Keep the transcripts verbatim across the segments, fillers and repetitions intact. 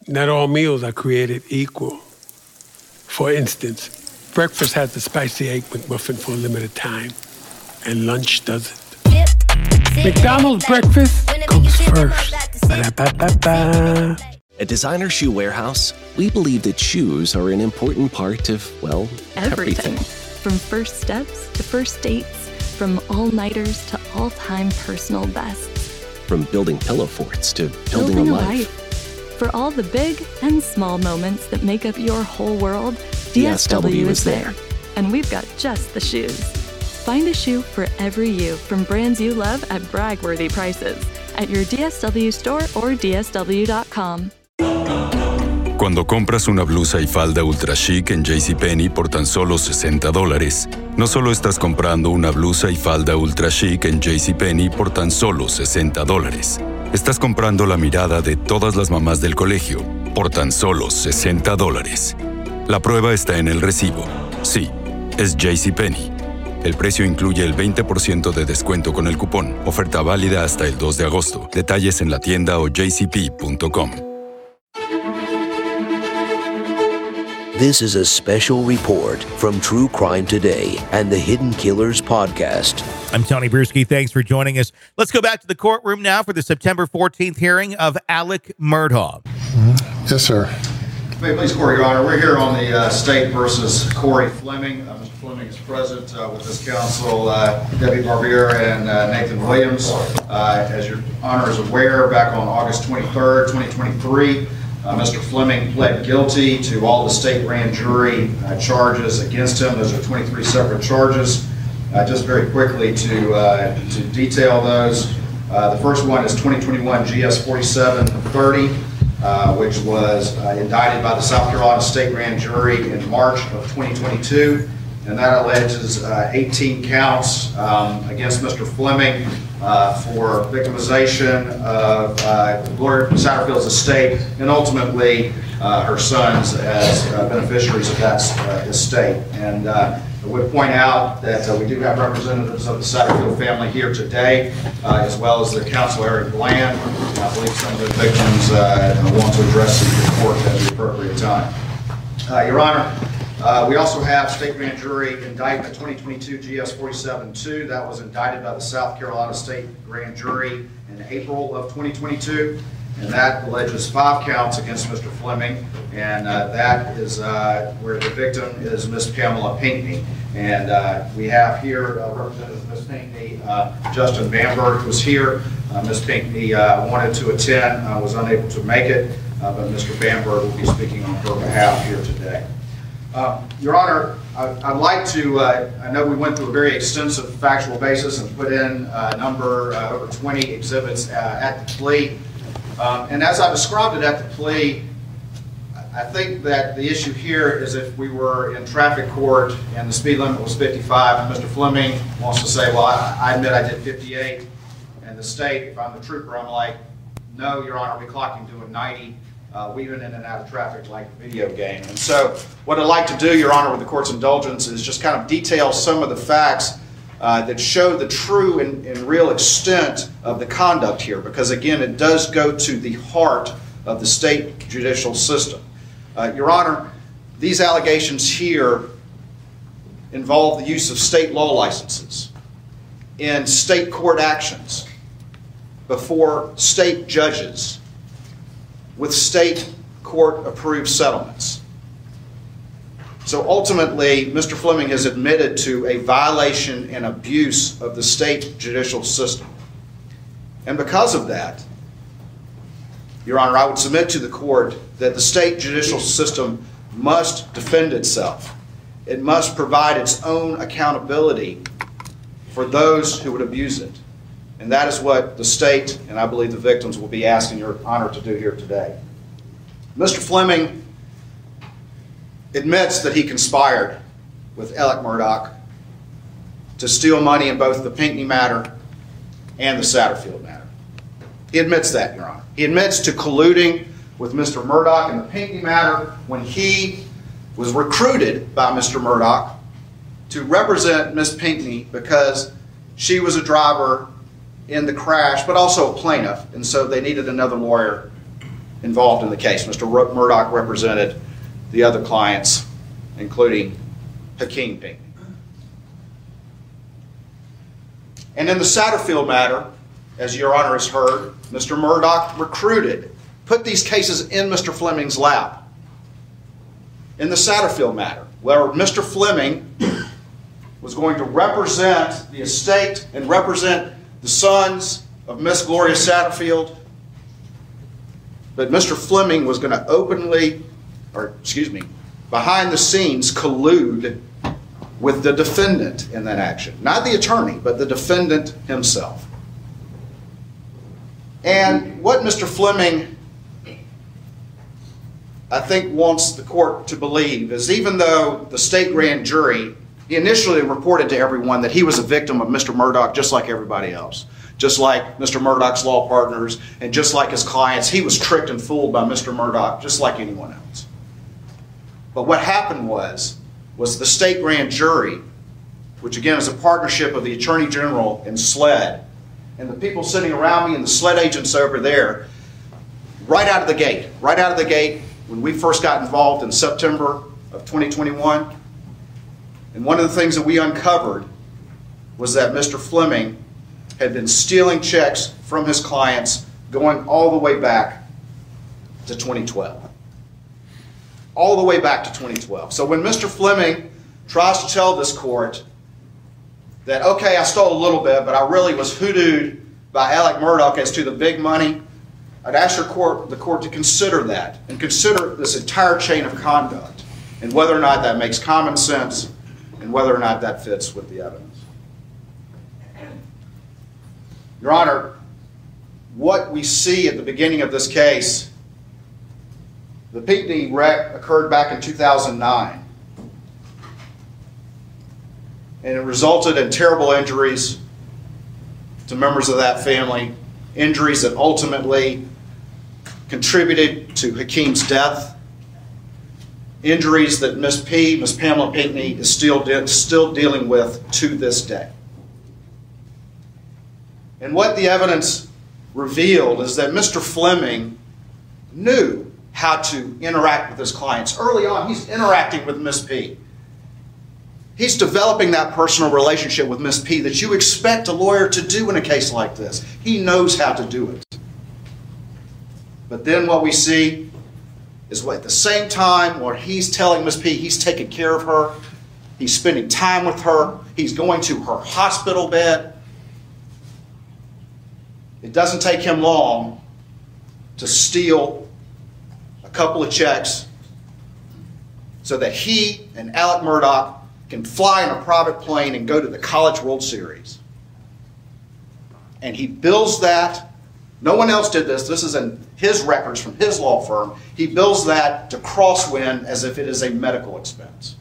Not all meals are created equal. For instance, breakfast has the spicy egg McMuffin for a limited time, and lunch doesn't. McDonald's breakfast comes first. Ba-da-ba-ba-ba. At Designer Shoe Warehouse, we believe that shoes are an important part of, well, everything. everything. From first steps to first dates, from all-nighters to all-time personal bests. From building pillow forts to building, building a, a life. life. For all the big and small moments that make up your whole world, D S W is there. And we've got just the shoes. Find a shoe for every you from brands you love at brag-worthy prices at your D S W store or D S W dot com. Cuando compras una blusa y falda ultra chic en JCPenney por tan solo sesenta dólares, no solo estás comprando una blusa y falda ultra chic en JCPenney por tan solo sesenta dólares. Estás comprando la mirada de todas las mamás del colegio por tan solo sesenta dólares. La prueba está en el recibo. Sí, es JCPenney. El precio incluye el veinte por ciento de descuento con el cupón. Oferta válida hasta el dos de agosto. Detalles en la tienda o j c p punto com. This is a special report from True Crime Today and the Hidden Killers podcast. I'm Tony Bruschi. Thanks for joining us. Let's go back to the courtroom now for the September fourteenth hearing of Alec Murdaugh. Yes, sir. May it please court, Your Honor. We're here on the uh, State versus Corey Fleming. Uh, Mister Fleming is present uh, with his counsel, uh, Debbie Barbier and uh, Nathan Williams. Uh, as Your Honor is aware, back on August twenty-third, twenty twenty-three, uh, Mister Fleming pled guilty to all the state grand jury uh, charges against him. Those are twenty-three separate charges. Uh, just very quickly to uh, to detail those. Uh, the first one is twenty twenty-one G S forty-seven thirty. Uh, which was uh, indicted by the South Carolina State Grand Jury in March of twenty twenty-two, and that alleges uh, eighteen counts um, against Mister Fleming uh, for victimization of uh, Gloria Satterfield's estate and ultimately uh, her sons as uh, beneficiaries of that uh, estate. And uh, I would point out that uh, we do have representatives of the Satterfield family here today, uh, as well as their counsel, Eric Bland. And I believe some of the victims uh, want to address the court at the appropriate time. Uh, Your Honor, uh, we also have State Grand Jury Indictment twenty twenty-two G S forty-seven two. That was indicted by the South Carolina State Grand Jury in April of twenty twenty-two. And that alleges five counts against Mister Fleming, and uh, that is uh, where the victim is Miss Pamela Pinckney. And uh, we have here uh, Representative Miss Pinckney, uh, Justin Bamberg was here. Uh, Miss Pinckney uh, wanted to attend, uh, was unable to make it, uh, but Mister Bamberg will be speaking on her behalf here today. Uh, Your Honor, I, I'd like to, uh, I know we went through a very extensive factual basis and put in a number, uh, over twenty exhibits uh, at the plea. Um, and as I described it at the plea, I think that the issue here is if we were in traffic court and the speed limit was fifty-five and Mister Fleming wants to say, well, I, I admit I did fifty-eight, and the state, if I'm the trooper, I'm like, no, Your Honor, we clocked him doing ninety, uh, weaving in and out of traffic like a video game. And so what I'd like to do, Your Honor, with the court's indulgence is just kind of detail some of the facts Uh, that show the true and, and real extent of the conduct here, because again, it does go to the heart of the state judicial system. Uh, Your Honor, these allegations here involve the use of state law licenses in state court actions before state judges with state court approved settlements. So ultimately, Mister Fleming has admitted to a violation and abuse of the state judicial system. And because of that, Your Honor, I would submit to the court that the state judicial system must defend itself. It must provide its own accountability for those who would abuse it. And that is what the state, and I believe the victims, will be asking Your Honor to do here today. Mister Fleming admits that he conspired with Alec Murdaugh to steal money in both the Pinckney matter and the Satterfield matter. He admits that, Your Honor. He admits to colluding with Mister Murdaugh in the Pinckney matter when he was recruited by Mister Murdaugh to represent Miss Pinckney because she was a driver in the crash, but also a plaintiff, and so they needed another lawyer involved in the case. Mister Murdaugh represented the other clients, including Hakeem Pinckney. And in the Satterfield matter, as Your Honor has heard, Mister Murdaugh recruited, put these cases in Mister Fleming's lap. In the Satterfield matter, where Mister Fleming was going to represent the estate and represent the sons of Miss Gloria Satterfield, but Mister Fleming was going to openly, or excuse me, behind the scenes collude with the defendant in that action. Not the attorney, but the defendant himself. And what Mister Fleming, I think, wants the court to believe is, even though the state grand jury, he initially reported to everyone that he was a victim of Mister Murdaugh just like everybody else. Just like Mister Murdaugh's law partners and just like his clients, he was tricked and fooled by Mister Murdaugh just like anyone else. But what happened was, was the state grand jury, which again is a partnership of the Attorney General and SLED, and the people sitting around me and the SLED agents over there, right out of the gate, right out of the gate, when we first got involved in September of twenty twenty-one, and one of the things that we uncovered was that Mister Fleming had been stealing checks from his clients going all the way back to twenty twelve. All the way back to twenty twelve. So when Mister Fleming tries to tell this court that, okay, I stole a little bit, but I really was hoodooed by Alec Murdaugh as to the big money, I'd ask your court, the court to consider that and consider this entire chain of conduct and whether or not that makes common sense and whether or not that fits with the evidence. Your Honor, what we see at the beginning of this case, the Pinckney wreck occurred back in two thousand nine. And it resulted in terrible injuries to members of that family, injuries that ultimately contributed to Hakeem's death, injuries that Miss P, Miss Pamela Pinckney, is still, de- still dealing with to this day. And what the evidence revealed is that Mister Fleming knew how to interact with his clients. Early on, he's interacting with Miss P. He's developing that personal relationship with Miss P that you expect a lawyer to do in a case like this. He knows how to do it. But then what we see is what, at the same time where he's telling Miss P he's taking care of her, he's spending time with her, he's going to her hospital bed. It doesn't take him long to steal a couple of checks so that he and Alec Murdaugh can fly in a private plane and go to the College World Series. And he bills that. No one else did this. This is in his records from his law firm. He bills that to Crosswind as if it is a medical expense.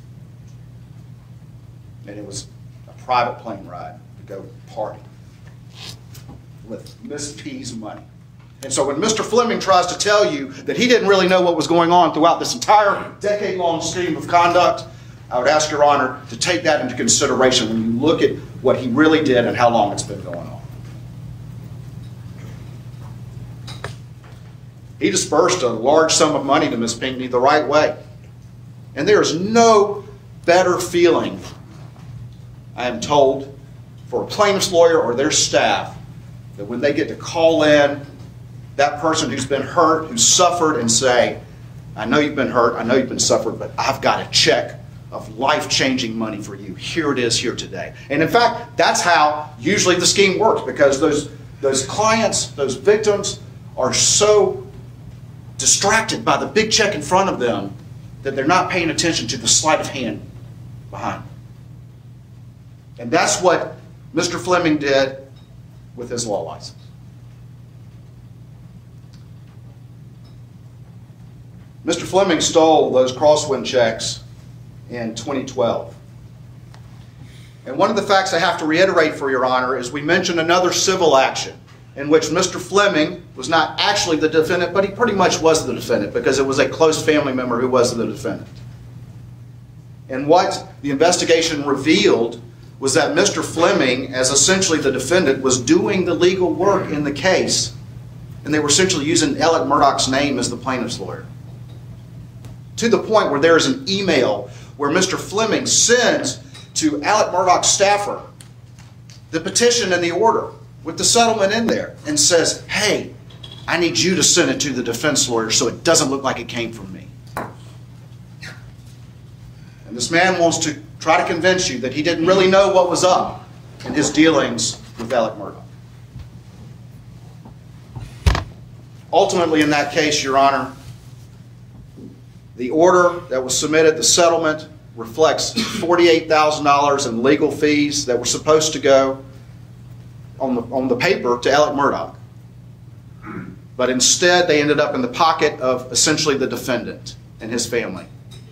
And it was a private plane ride to go party with Miss P's money. And so when Mister Fleming tries to tell you that he didn't really know what was going on throughout this entire decade-long scheme of conduct, I would ask Your Honor to take that into consideration when you look at what he really did and how long it's been going on. He dispersed a large sum of money to Miss Pinckney the right way. And there is no better feeling, I am told, for a plaintiff's lawyer or their staff that when they get to call in that person who's been hurt, who's suffered, and say, I know you've been hurt, I know you've been suffered, but I've got a check of life-changing money for you. Here it is here today. And in fact, that's how usually the scheme works, because those, those clients, those victims are so distracted by the big check in front of them that they're not paying attention to the sleight of hand behind them. And that's what Mister Fleming did with his law license. Mister Fleming stole those Crosswind checks in twenty twelve. And one of the facts I have to reiterate for Your Honor is we mentioned another civil action in which Mister Fleming was not actually the defendant, but he pretty much was the defendant because it was a close family member who was the defendant. And what the investigation revealed was that Mister Fleming, as essentially the defendant, was doing the legal work in the case and they were essentially using Alec Murdaugh's name as the plaintiff's lawyer. To the point where there is an email where Mister Fleming sends to Alec Murdaugh's staffer the petition and the order with the settlement in there and says, hey, I need you to send it to the defense lawyer so it doesn't look like it came from me. And this man wants to try to convince you that he didn't really know what was up in his dealings with Alec Murdaugh. Ultimately, in that case, Your Honor, the order that was submitted, the settlement, reflects forty-eight thousand dollars in legal fees that were supposed to go on the, on the paper to Alec Murdaugh. But instead, they ended up in the pocket of essentially the defendant and his family.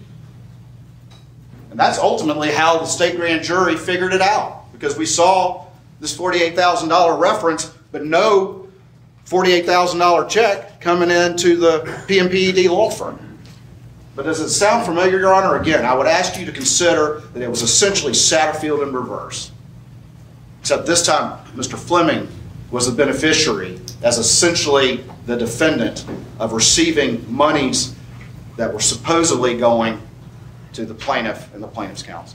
And that's ultimately how the state grand jury figured it out, because we saw this forty-eight thousand dollars reference, but no forty-eight thousand dollars check coming into the P M P E D law firm. But does it sound familiar, Your Honor? Again, I would ask you to consider that it was essentially Satterfield in reverse. Except this time, Mister Fleming was the beneficiary as essentially the defendant of receiving monies that were supposedly going to the plaintiff and the plaintiff's counsel.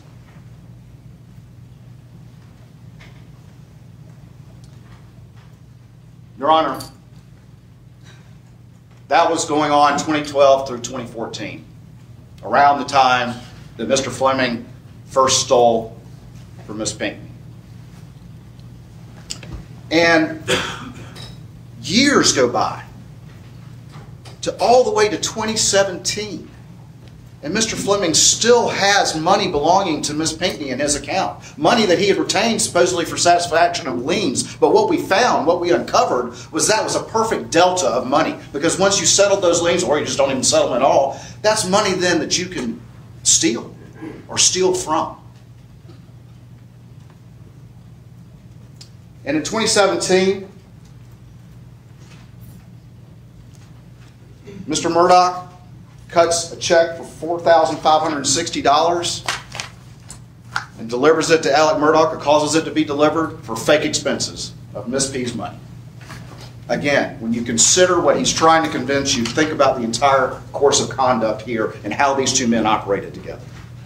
Your Honor, that was going on twenty twelve through twenty fourteen, around the time that Mister Fleming first stole from Miz Pinckney. And years go by to all the way to twenty seventeen. And Mister Fleming still has money belonging to Miz Pinckney in his account. Money that he had retained supposedly for satisfaction of liens. But what we found, what we uncovered, was that was a perfect delta of money. Because once you settled those liens, or you just don't even settle them at all, that's money then that you can steal or steal from. And in twenty seventeen, Mister Murdaugh cuts a check for four thousand five hundred sixty dollars and delivers it to Alec Murdaugh, or causes it to be delivered for fake expenses of Miz P's money. Again, when you consider what he's trying to convince you, think about the entire course of conduct here and how these two men operated together.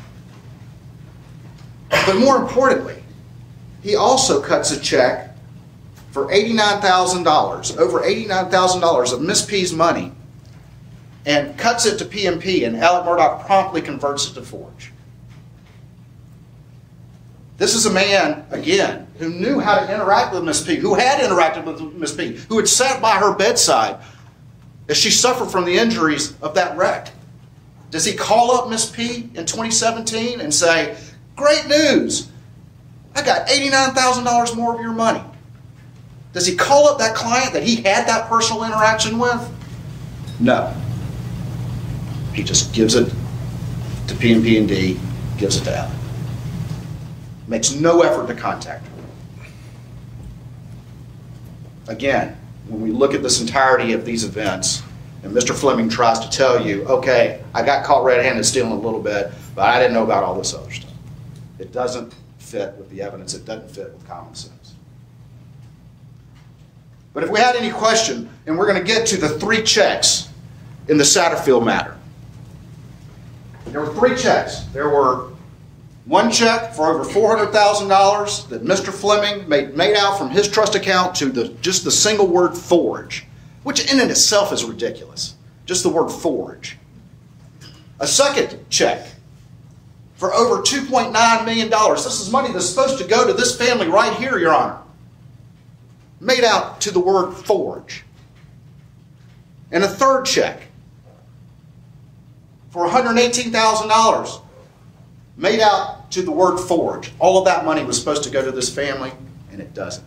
But more importantly, he also cuts a check for eighty-nine thousand dollars, over eighty-nine thousand dollars of Miz P's money, and cuts it to P M P, and Alec Murdaugh promptly converts it to Forge. This is a man, again, who knew how to interact with Miz P, who had interacted with Miz P, who had sat by her bedside as she suffered from the injuries of that wreck. Does he call up Miz P in twenty seventeen and say, great news, I got eighty-nine thousand dollars more of your money? Does he call up that client that he had that personal interaction with? No. He just gives it to P M P and D, gives it to Alec. Makes no effort to contact her. Again, when we look at this entirety of these events, and Mister Fleming tries to tell you, okay, I got caught red-handed stealing a little bit, but I didn't know about all this other stuff. It doesn't fit with the evidence. It doesn't fit with common sense. But if we had any question, and we're going to get to the three checks in the Satterfield matter. There were three checks. There were one check for over four hundred thousand dollars that Mister Fleming made, made out from his trust account to the, just the single word Forge, which in and itself is ridiculous. Just the word Forge. A second check for over two point nine million dollars. This is money that's supposed to go to this family right here, Your Honor. Made out to the word Forge. And a third check for one hundred eighteen thousand dollars made out to the word Forge. All of that money was supposed to go to this family, and it doesn't.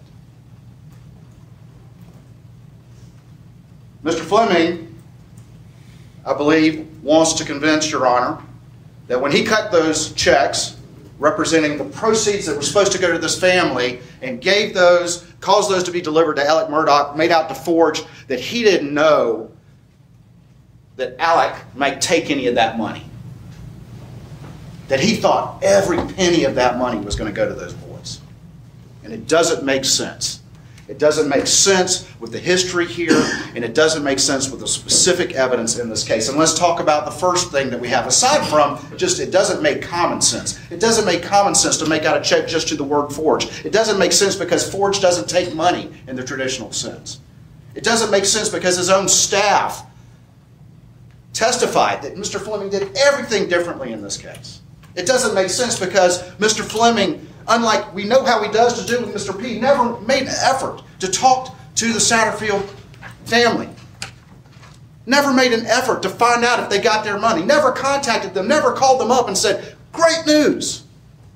Mister Fleming, I believe, wants to convince Your Honor that when he cut those checks representing the proceeds that were supposed to go to this family and gave those, caused those to be delivered to Alec Murdaugh, made out to Forge, that he didn't know that Alec might take any of that money. That he thought every penny of that money was going to go to those boys. And it doesn't make sense. It doesn't make sense with the history here, and it doesn't make sense with the specific evidence in this case. And let's talk about the first thing that we have. Aside from just, it doesn't make common sense. It doesn't make common sense to make out a check just to the word forge. It doesn't make sense because forge doesn't take money in the traditional sense. It doesn't make sense because his own staff testified that Mister Fleming did everything differently in this case. It doesn't make sense because Mister Fleming, unlike we know how he does to do with Mister P, never made an effort to talk to the Satterfield family. Never made an effort to find out if they got their money. Never contacted them. Never called them up and said, great news.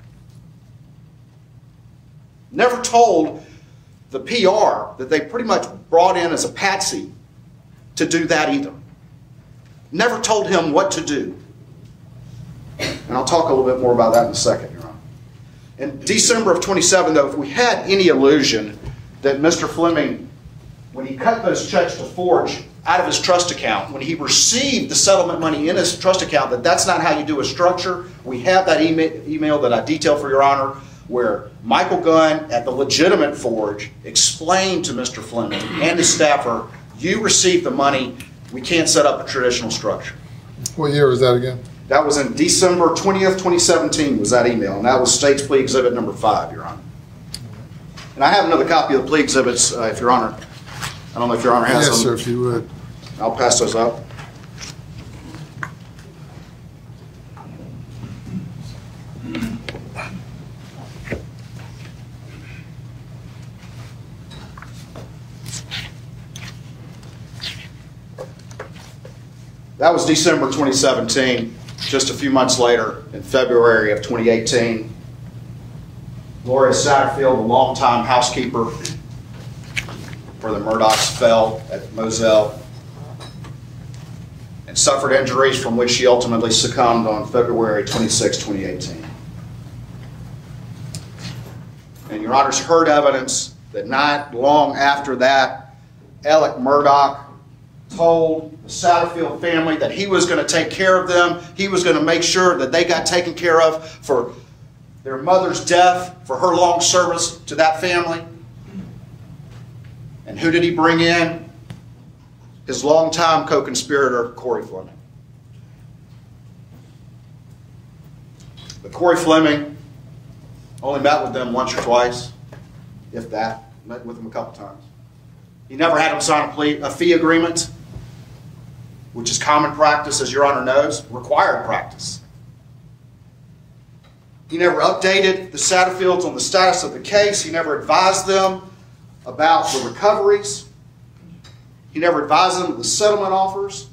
Never told the P R that they pretty much brought in as a patsy to do that either. Never told him what to do. And I'll talk a little bit more about that in a second, Your Honor. In December of twenty-seven, though, if we had any illusion that Mister Fleming, when he cut those checks to Forge out of his trust account, when he received the settlement money in his trust account, that that's not how you do a structure, we have that email, email that I detailed for Your Honor, where Michael Gunn at the legitimate Forge explained to Mister Fleming and his staffer, you received the money, we can't set up a traditional structure. What year was that again? That was in December twentieth, twenty seventeen was that email, and that was State's Plea Exhibit number five, Your Honor. And I have another copy of the plea exhibits, uh, if Your Honor, I don't know if Your Honor has yes, them. Yes, sir, if you would. I'll pass those up. That was December twenty seventeen. Just a few months later, in February of twenty eighteen, Gloria Satterfield, a longtime housekeeper for the Murdochs, fell at Moselle and suffered injuries from which she ultimately succumbed on February twenty-sixth, twenty eighteen. And Your Honor's heard evidence that not long after that, Alec Murdoch told the Satterfield family that he was going to take care of them. He was going to make sure that they got taken care of for their mother's death, for her long service to that family. And who did he bring in? His longtime co-conspirator, Corey Fleming. But Corey Fleming only met with them once or twice, if that. Met with them a couple times. He never had him sign a, plea, a fee agreement, which is common practice, as Your Honor knows, required practice. He never updated the Satterfields on the status of the case. He never advised them about the recoveries. He never advised them of the settlement offers.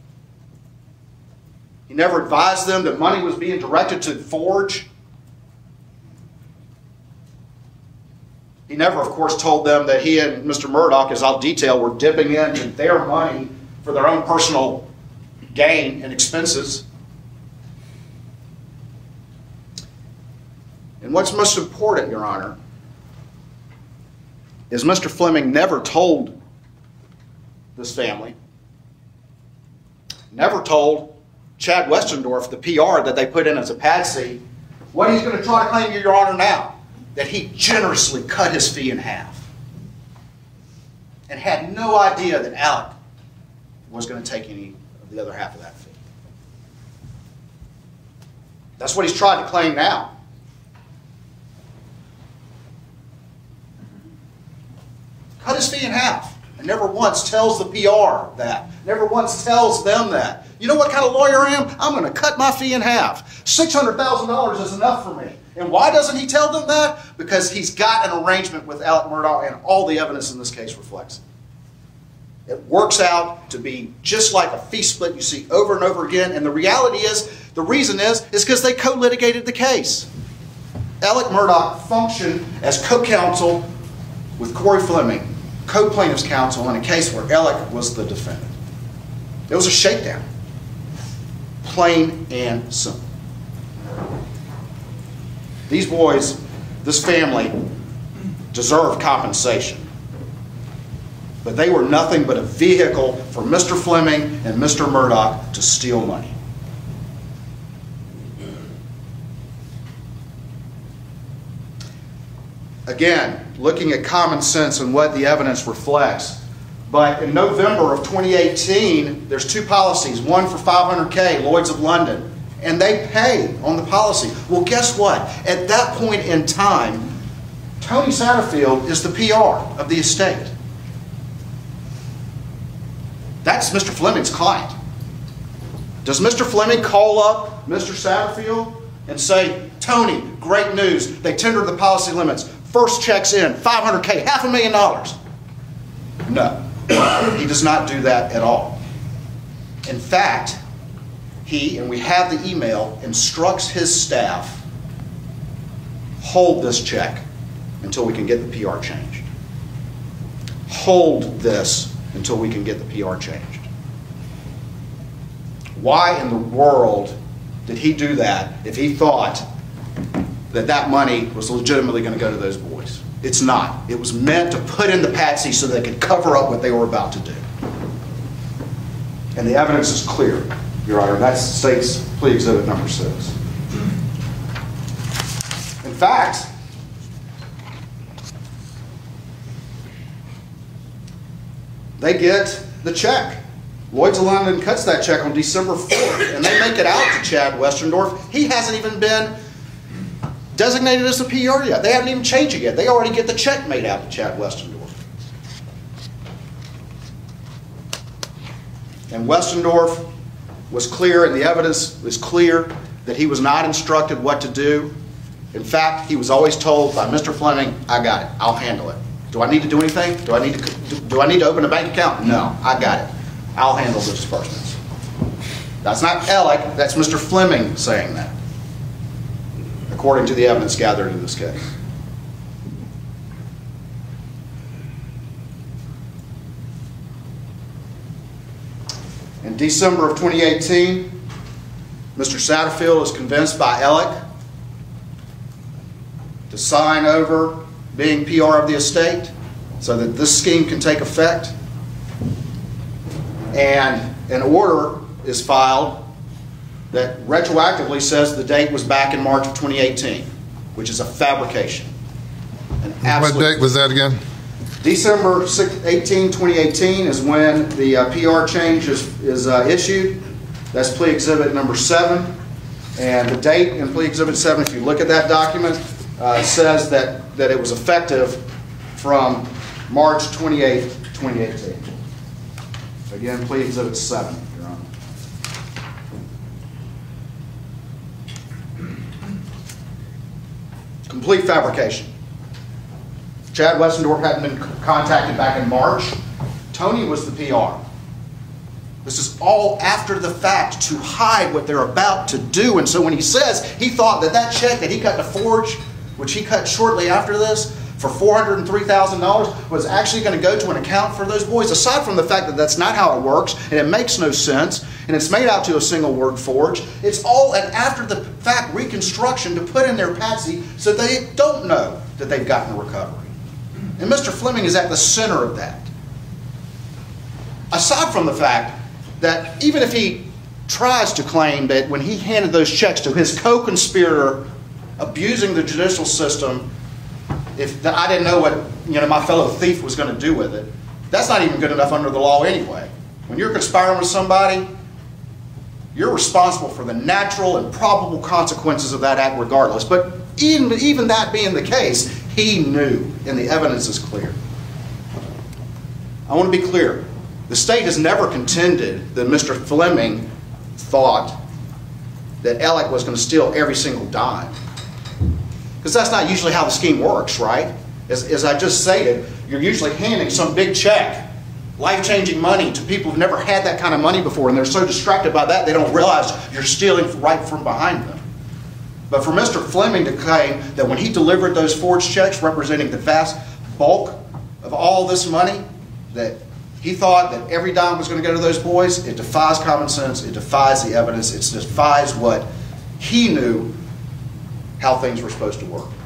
He never advised them that money was being directed to Forge. He never, of course, told them that he and Mister Murdoch, as I'll detail, were dipping into their money for their own personal gain and expenses. And what's most important, Your Honor, is Mister Fleming never told this family, never told Chad Westendorf, the P R that they put in as a patsy, what he's going to try to claim to Your Honor now, that he generously cut his fee in half and had no idea that Alec was going to take any of the other half of that fee. That's what he's tried to claim now. Cut his fee in half and never once tells the P R that. Never once tells them that. You know what kind of lawyer I am? I'm going to cut my fee in half. six hundred thousand dollars is enough for me. And why doesn't he tell them that? Because he's got an arrangement with Alec Murdoch, and all the evidence in this case reflects it. It works out to be just like a fee split you see over and over again. And the reality is, the reason is, is because they co-litigated the case. Alec Murdoch functioned as co-counsel with Corey Fleming, co-plaintiff's counsel in a case where Alec was the defendant. It was a shakedown. Plain and simple. These boys, this family, deserve compensation. But they were nothing but a vehicle for Mister Fleming and Mister Murdoch to steal money. again, looking at common sense and what the evidence reflects. But in November of twenty eighteen, there's two policies, one for five hundred K, Lloyd's of London, and they pay on the policy. Well, guess what? At that point in time, Tony Satterfield is the P R of the estate. That's Mister Fleming's client. Does Mister Fleming call up Mister Satterfield and say, Tony, great news, they tendered the policy limits, first check's in, five hundred K, half a million dollars? No, he does not do that at all. In fact, he, and we have the email, instructs his staff, hold this check until we can get the P R changed. Hold this until we can get the P R changed. Why in the world did he do that if he thought that that money was legitimately going to go to those boys? It's not. It was meant to put in the patsy so they could cover up what they were about to do. And the evidence is clear, Your Honor. That's state's plea exhibit number six. In fact, they get the check. Lloyd's of London cuts that check on December fourth, and they make it out to Chad Westendorf. He hasn't even been designated as a P R yet. They haven't even changed it yet. They already get the check made out to Chad Westendorf. And Westendorf was clear, and the evidence is clear, that he was not instructed what to do. In fact, he was always told by Mister Fleming, I got it, I'll handle it. Do I need to do anything? Do I need to, do I need to open a bank account? No, I got it. I'll handle the disbursements. That's not Alec, that's Mister Fleming saying that, according to the evidence gathered in this case. In December of twenty eighteen, Mister Satterfield is convinced by Alec to sign over being P R of the estate so that this scheme can take effect. And an order is filed that retroactively says the date was back in March of twenty eighteen, which is a fabrication. An what date was that again? December eighteenth, twenty eighteen is when the uh, P R change is, is uh, issued. That's plea exhibit number seven. And the date in plea exhibit seven, if you look at that document, uh, it says that, that it was effective from March twenty-eighth, twenty eighteen. Again, plea exhibit seven, Your Honor. Complete fabrication. Chad Westendorf hadn't been contacted back in March. Tony was the P R. This is all after the fact to hide what they're about to do. And so when he says he thought that that check that he cut to Forge, which he cut shortly after this, for four hundred three thousand dollars was actually going to go to an account for those boys, aside from the fact that that's not how it works, and it makes no sense, and it's made out to a single word Forge. It's all an after-the-fact reconstruction to put in their patsy so they don't know that they've gotten a recovery. And Mister Fleming is at the center of that. Aside from the fact that even if he tries to claim that when he handed those checks to his co-conspirator abusing the judicial system, if that I didn't know what you know my fellow thief was going to do with it, that's not even good enough under the law anyway. When you're conspiring with somebody, you're responsible for the natural and probable consequences of that act regardless. But even, even that being the case, he knew, and the evidence is clear. I want to be clear. The state has never contended that Mister Fleming thought that Alec was going to steal every single dime. Because that's not usually how the scheme works, right? As, as I just stated, you're usually handing some big check, life-changing money to people who've never had that kind of money before, and they're so distracted by that they don't realize you're stealing right from behind them. But for Mister Fleming to claim that when he delivered those forged checks representing the vast bulk of all this money, that he thought that every dime was going to go to those boys, it defies common sense, it defies the evidence, it defies what he knew how things were supposed to work.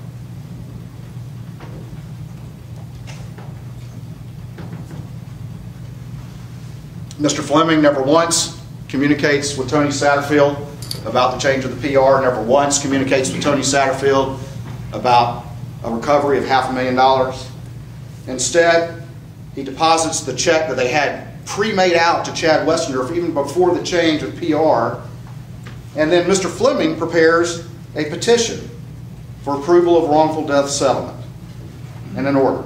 Mister Fleming never once communicates with Tony Satterfield about the change of the P R, never once communicates with Tony Satterfield about a recovery of half a million dollars. Instead, he deposits the check that they had pre-made out to Chad Westendorf even before the change of P R. And then Mister Fleming prepares a petition for approval of wrongful death settlement and an order.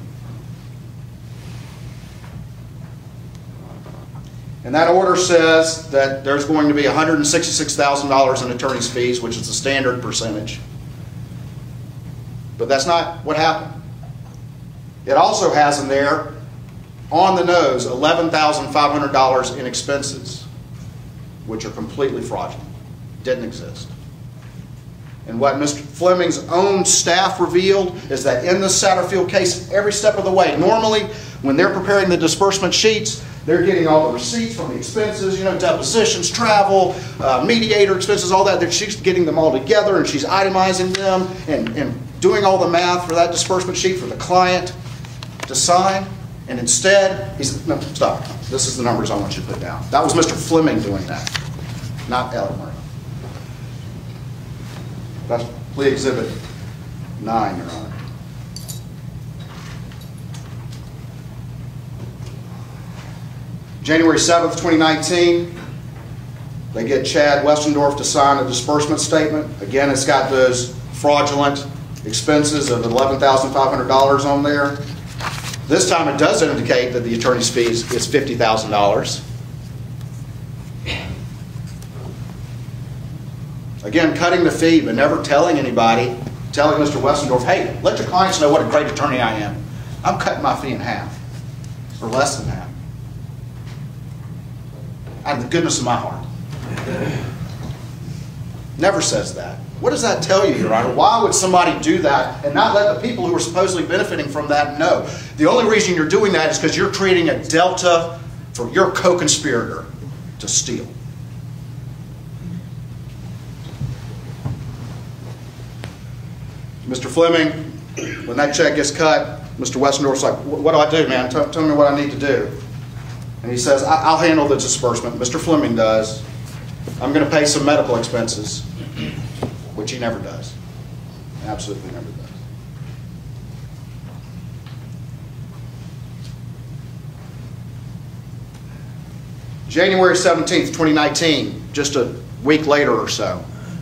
And that order says that there's going to be one hundred sixty-six thousand dollars in attorney's fees, which is the standard percentage. But that's not what happened. It also has in there, on the nose, eleven thousand five hundred dollars in expenses, which are completely fraudulent. Didn't exist. And what Mister Fleming's own staff revealed is that in the Satterfield case, every step of the way, normally when they're preparing the disbursement sheets, they're getting all the receipts from the expenses, you know, depositions, travel, uh, mediator expenses, all that. She's getting them all together and she's itemizing them and, and doing all the math for that disbursement sheet for the client to sign. And instead, he's, no, stop. This is the numbers I want you to put down. That was Mister Fleming doing that, not Alec Murdoch. That's plea exhibit nine, Your Honor. January seventh, twenty nineteen, they get Chad Westendorf to sign a disbursement statement. Again, it's got those fraudulent expenses of eleven thousand five hundred dollars on there. This time it does indicate that the attorney's fees is fifty thousand dollars. Again, cutting the fee, but never telling anybody, telling Mister Westendorf, hey, let your clients know what a great attorney I am. I'm cutting my fee in half, or less than half. Out of the goodness of my heart. Never says that. What does that tell you, Your Honor? Why would somebody do that and not let the people who are supposedly benefiting from that know? The only reason you're doing that is because you're creating a delta for your co-conspirator to steal. Mister Fleming, when that check gets cut, Mister Westendorf's like, what do I do, man? Tell, tell me what I need to do. And he says, I'll handle the disbursement. Mister Fleming does. I'm going to pay some medical expenses, which he never does. Absolutely never does. January seventeenth, twenty nineteen, just a week later or so.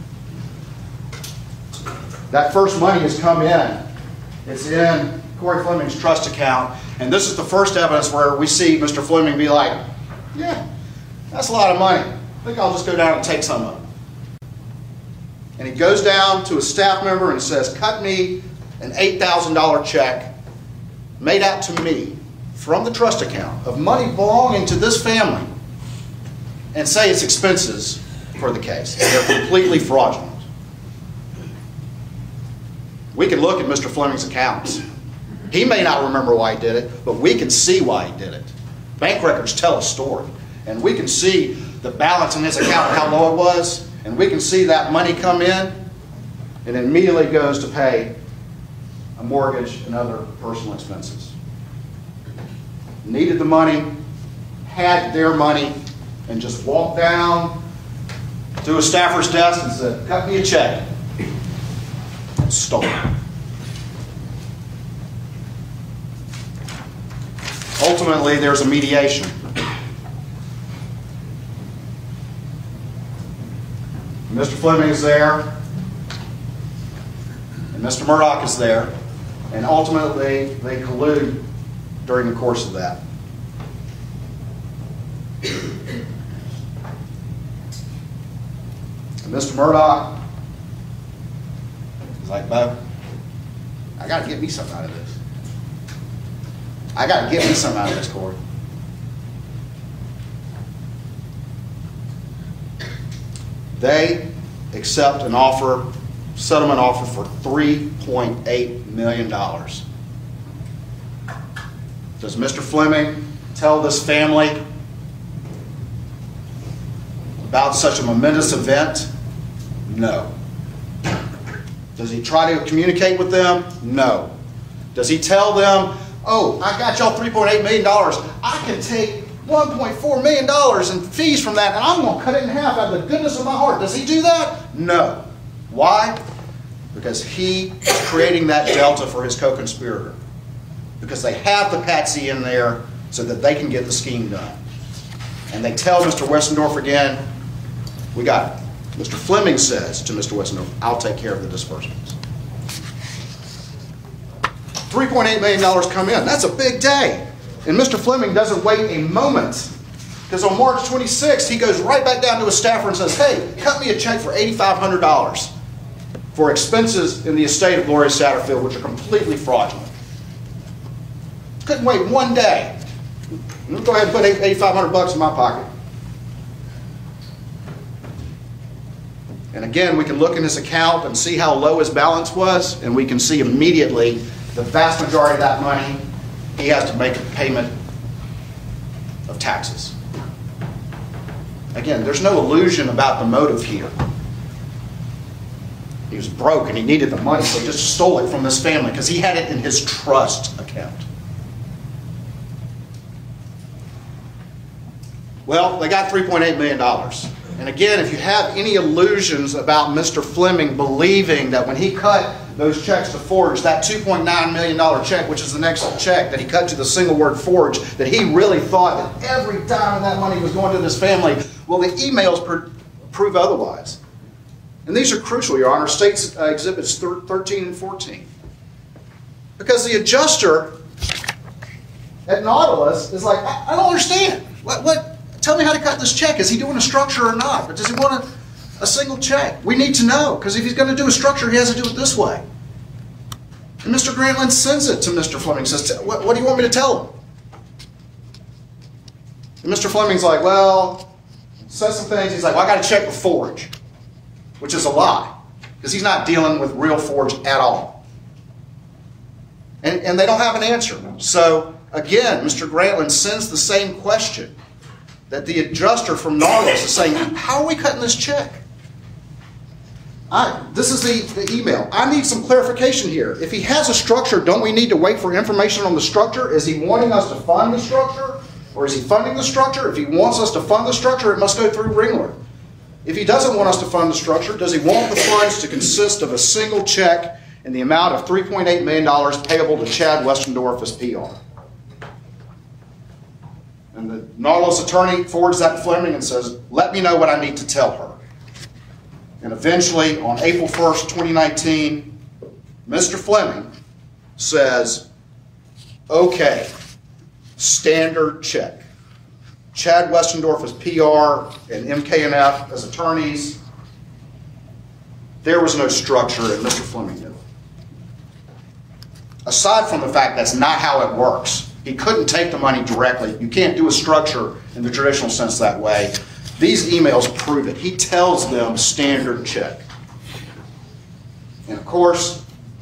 That first money has come in. It's in Corey Fleming's trust account. And this is the first evidence where we see Mister Fleming be like, yeah, that's a lot of money. I think I'll just go down and take some of it. And he goes down to a staff member and says, cut me an eight thousand dollar check made out to me from the trust account of money belonging to this family and say it's expenses for the case. They're completely fraudulent. We can look at Mister Fleming's accounts. He may not remember why he did it, but we can see why he did it. Bank records tell a story. And we can see the balance in his account, how low it was, and we can see that money come in, and it immediately goes to pay a mortgage and other personal expenses. Needed the money, had their money, and just walked down to a staffer's desk and said, cut me a check. And stole it. Ultimately, there's a mediation. Mister Fleming is there, and Mister Murdoch is there, and ultimately they collude during the course of that. And Mister Murdoch is like, Bo, I got to get me something out of this. I got to get me something out of this, Corey. They accept an offer, settlement offer for three point eight million dollars. Does Mister Fleming tell this family about such a momentous event? No. Does he try to communicate with them? No. Does he tell them, oh, I got y'all three point eight million dollars. I can take one point four million dollars in fees from that, and I'm going to cut it in half out of the goodness of my heart. Does he do that? No. Why? because he is creating that delta for his co-conspirator, because they have the patsy in there so that they can get the scheme done. And they tell Mister Westendorf again, we got it. Mister Fleming says to Mister Westendorf, I'll take care of the disbursements. three point eight million dollars come in. That's a big day. And Mister Fleming doesn't wait a moment, because on March twenty-sixth, he goes right back down to his staffer and says, hey, cut me a check for eight thousand five hundred dollars for expenses in the estate of Gloria Satterfield, which are completely fraudulent. Couldn't wait one day. Let me go ahead and put eight thousand five hundred bucks in my pocket. And again, we can look in his account and see how low his balance was, and we can see immediately the vast majority of that money, he has to make a payment of taxes. Again, there's no illusion about the motive here. He was broke and he needed the money, so he just stole it from this family because he had it in his trust account. Well, they got three point eight million dollars. And again, if you have any illusions about Mister Fleming believing that when he cut those checks to Forge, that two point nine million dollars check, which is the next check that he cut to the single word Forge, that he really thought that every dime of that money was going to this family, well, the emails pr- prove otherwise. And these are crucial, Your Honor, States uh, Exhibits thirteen and fourteen. Because the adjuster at Nautilus is like, I, I don't understand. What, what? Tell me how to cut this check. Is he doing a structure or not? But does he want a, a single check? We need to know, because if he's going to do a structure, he has to do it this way. And Mister Grantland sends it to Mister Fleming, says, what, what do you want me to tell him? And Mister Fleming's like, well, says some things. He's like, well, I got to check with Forge, which is a lie, because he's not dealing with real Forge at all. And, and they don't have an answer. So, again, Mister Grantland sends the same question that the adjuster from Nautilus is saying, how are we cutting this check? I, this is the, the email. I need some clarification here. If he has a structure, don't we need to wait for information on the structure? Is he wanting us to fund the structure? Or is he funding the structure? If he wants us to fund the structure, it must go through Ringler. If he doesn't want us to fund the structure, does he want the funds to consist of a single check in the amount of three point eight million dollars payable to Chad Westendorf as P R? And the Nautilus attorney forwards that to Fleming and says, let me know what I need to tell her. And eventually, on April first, twenty nineteen, Mister Fleming says, okay, standard check. Chad Westendorf as P R and M K and F as attorneys. There was no structure, and Mister Fleming knew it. Aside from the fact that's not how it works. He couldn't take the money directly. You can't do a structure in the traditional sense that way. These emails prove it. He tells them standard check. And of course,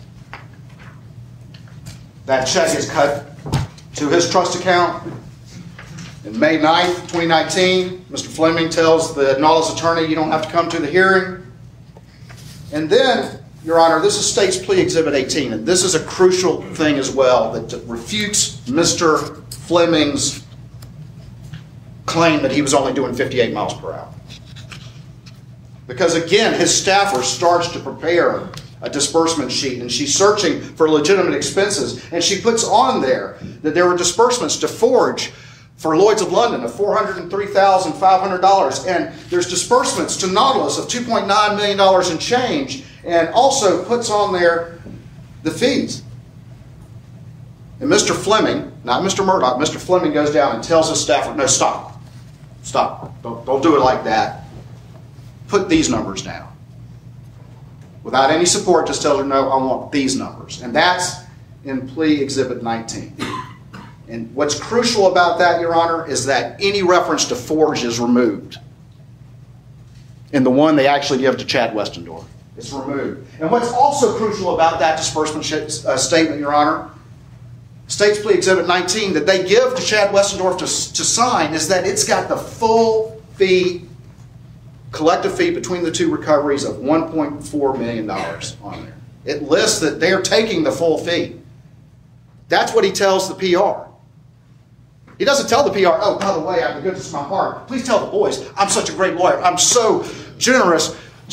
that check is cut to his trust account. And May ninth, twenty nineteen, Mister Fleming tells the Nautilus attorney, you don't have to come to the hearing. And then, Your Honor, this is State's Plea Exhibit eighteen, and this is a crucial thing as well that refutes Mister Fleming's claim that he was only doing fifty-eight miles per hour. Because again, his staffer starts to prepare a disbursement sheet, and she's searching for legitimate expenses, and she puts on there that there were disbursements to Forge for Lloyd's of London of four hundred three thousand five hundred dollars, and there's disbursements to Nautilus of two point nine million dollars in change, and also puts on there the fees. And Mister Fleming, not Mister Murdoch, Mister Fleming goes down and tells his staffer, no, stop, stop, don't, don't do it like that. Put these numbers down. Without any support, just tells her, no, I want these numbers. And that's in Plea Exhibit nineteen. And what's crucial about that, Your Honor, is that any reference to Forge is removed. And the one they actually give to Chad Westendorf is removed. And what's also crucial about that disbursement sh- uh, statement, Your Honor, State's Plea Exhibit nineteen that they give to Chad Westendorf to, to sign is that it's got the full fee, collective fee between the two recoveries of one point four million dollars on there. It lists that they're taking the full fee. That's what he tells the P R. He doesn't tell the P R, oh, by the way, out of the goodness of my heart, please tell the boys, I'm such a great lawyer. I'm so generous.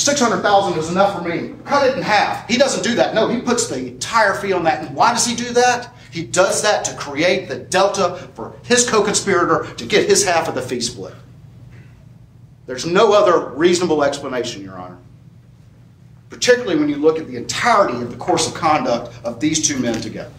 six hundred thousand dollars is enough for me. Cut it in half. He doesn't do that. No, he puts the entire fee on that. And why does he do that? He does that to create the delta for his co-conspirator to get his half of the fee split. There's no other reasonable explanation, Your Honor. Particularly when you look at the entirety of the course of conduct of these two men together.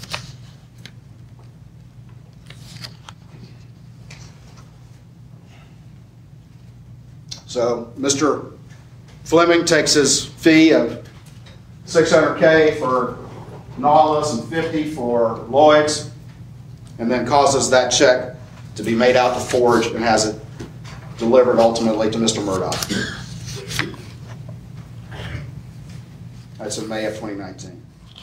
So Mister Fleming takes his fee of six hundred K for Nautilus and fifty for Lloyd's, and then causes that check to be made out to Forge and has it delivered ultimately to Mister Murdoch. That's in May of twenty nineteen.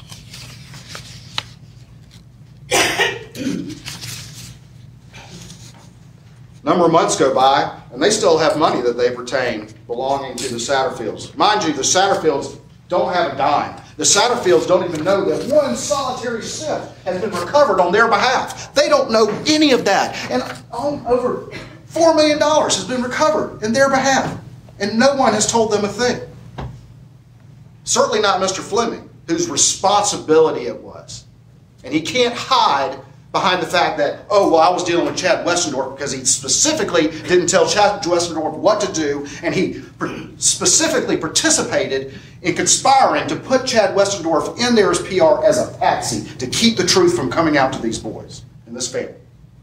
A number of months go by, and they still have money that they've retained belonging to the Satterfields. Mind you, the Satterfields don't have a dime. The Satterfields don't even know that one solitary cent has been recovered on their behalf. They don't know any of that. And over four million dollars has been recovered in their behalf, and no one has told them a thing. Certainly not Mister Fleming, whose responsibility it was. And he can't hide behind the fact that, oh, well, I was dealing with Chad Westendorf because he specifically didn't tell Chad Westendorf what to do, and he specifically participated in conspiring to put Chad Westendorf in there as P R as a patsy to keep the truth from coming out to these boys and this family.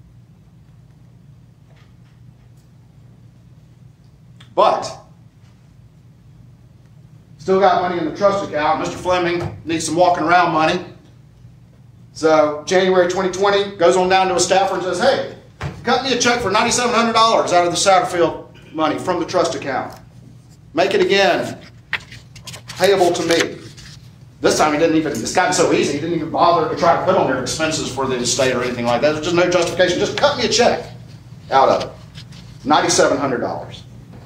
But still got money in the trust account. Mister Fleming needs some walking around money. So January twenty twenty, goes on down to a staffer and says, hey, cut me a check for nine thousand seven hundred dollars out of the Satterfield money from the trust account. Make it again payable to me. This time he didn't even, it's gotten so easy, he didn't even bother to try to put on their expenses for the estate or anything like that. There's just no justification. Just cut me a check out of it. nine thousand seven hundred dollars.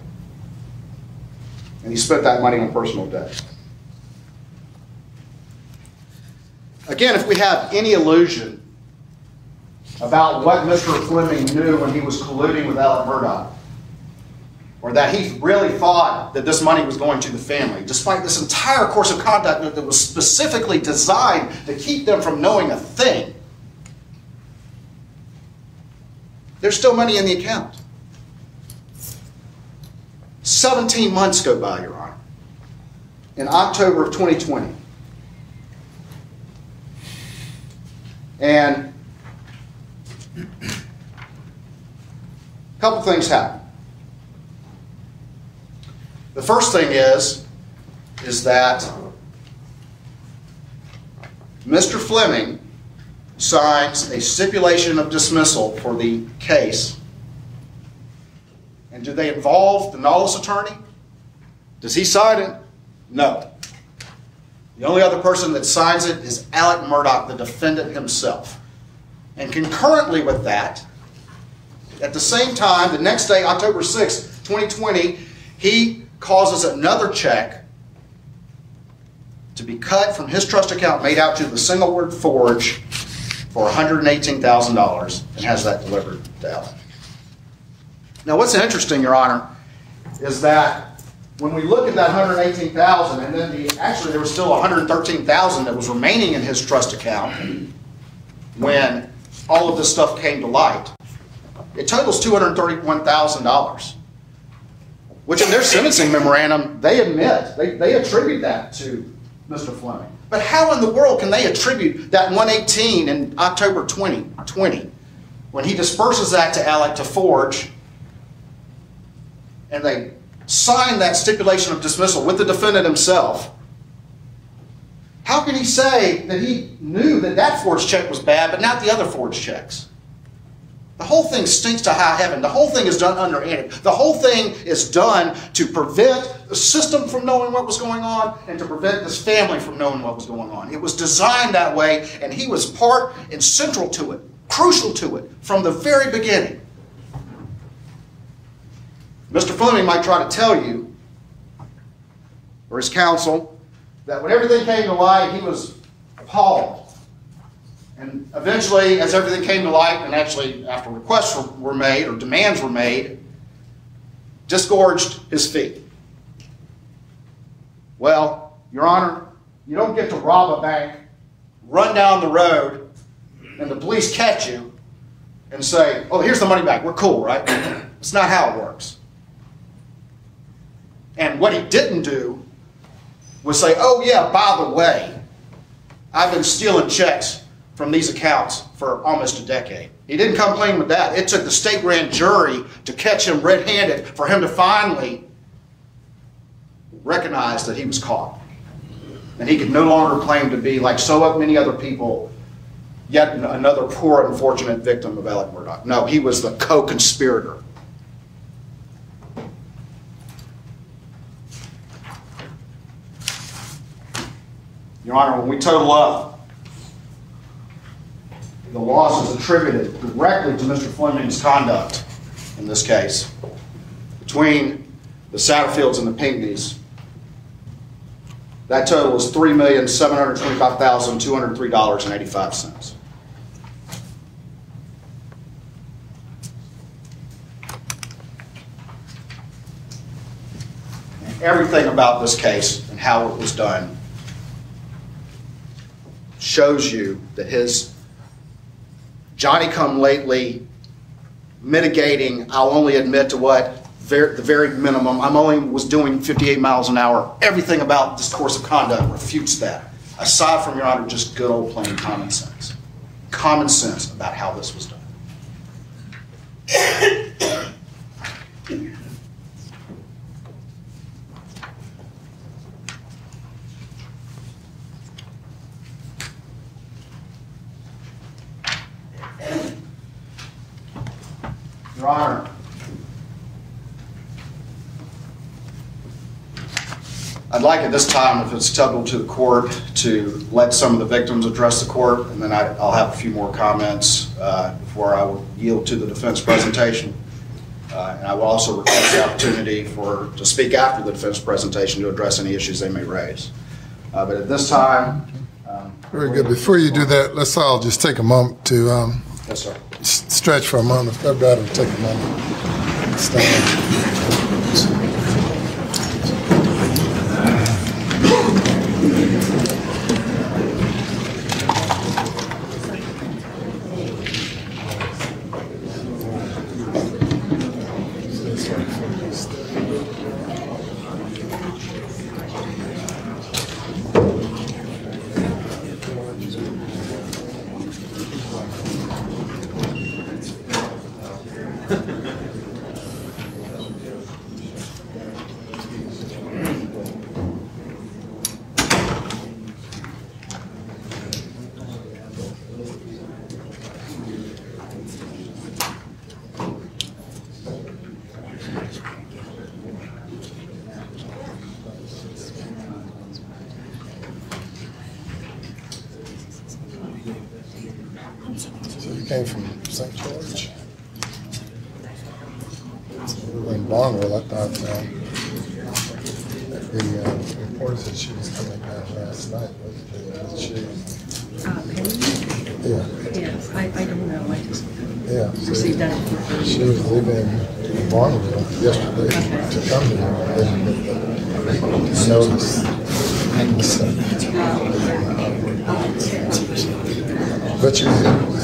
And he spent that money on personal debt. Again, if we have any illusion about what Mister Fleming knew when he was colluding with Alec Murdoch, or that he really thought that this money was going to the family, despite this entire course of conduct that was specifically designed to keep them from knowing a thing, there's still money in the account. seventeen months go by, Your Honor. In October of twenty twenty. And a couple things happen. The first thing is, is that Mister Fleming signs a stipulation of dismissal for the case. And do they involve the Nautilus attorney? Does he sign it? No. The only other person that signs it is Alec Murdoch, the defendant himself. And concurrently with that, at the same time, the next day, October sixth, twenty twenty, he causes another check to be cut from his trust account made out to the single word Forge for one hundred eighteen thousand dollars and has that delivered to Alec. Now, what's interesting, Your Honor, is that when we look at that one hundred eighteen thousand dollars, and then the, actually there was still one hundred thirteen thousand dollars that was remaining in his trust account when all of this stuff came to light, it totals two hundred thirty-one thousand dollars, which in their sentencing memorandum, they admit, they, they attribute that to Mister Fleming. But how in the world can they attribute that one hundred eighteen in October twenty twenty when he disperses that to Alec to Forge, and they sign that stipulation of dismissal with the defendant himself? How can he say that he knew that that Forge check was bad, but not the other Forge checks? The whole thing stinks to high heaven. The whole thing is done underhanded. The whole thing is done to prevent the system from knowing what was going on and to prevent this family from knowing what was going on. It was designed that way, and he was part and central to it, crucial to it, from the very beginning. Mister Fleming might try to tell you, or his counsel, that when everything came to light, he was appalled. And eventually, as everything came to light, and actually after requests were made, or demands were made, disgorged his fee. Well, Your Honor, you don't get to rob a bank, run down the road, and the police catch you and say, oh, here's the money back. We're cool, right? It's not how it works. And what he didn't do was say, oh, yeah, by the way, I've been stealing checks from these accounts for almost a decade. He didn't come clean with that. It took the state grand jury to catch him red-handed for him to finally recognize that he was caught. And he could no longer claim to be, like so many other people, yet another poor, unfortunate victim of Alec Murdaugh. No, he was the co-conspirator. Your Honor, when we total up the losses attributed directly to Mister Fleming's conduct in this case, between the Satterfields and the Pinckneys, that total is three million seven hundred twenty-five thousand two hundred three dollars and eighty-five cents. Everything about this case and how it was done shows you that his Johnny-come-lately mitigating, I'll only admit to what, ver- the very minimum, I'm only was doing fifty-eight miles an hour, everything about this course of conduct refutes that. Aside from, Your Honor, just good old plain common sense. Common sense about how this was done. Your Honor, I'd like at this time, if it's acceptable to the court, to let some of the victims address the court, and then I, I'll have a few more comments uh, before I will yield to the defense presentation. Uh, and I will also request the opportunity for to speak after the defense presentation to address any issues they may raise. Uh, but at this time... Um, Very good. Before you do that, let's all just take a moment to um, yes, sir. s- stretch for a moment. Everybody will take a moment. Stand. Came from Saint George. We were in Barnwell. I thought uh, the uh, reporter said she was coming down last night. Was she? Uh, Penny? Yeah. Yes, I, I don't know. I just yeah, received that information. She was leaving Barnwell yesterday okay. to come here. And the notice. But you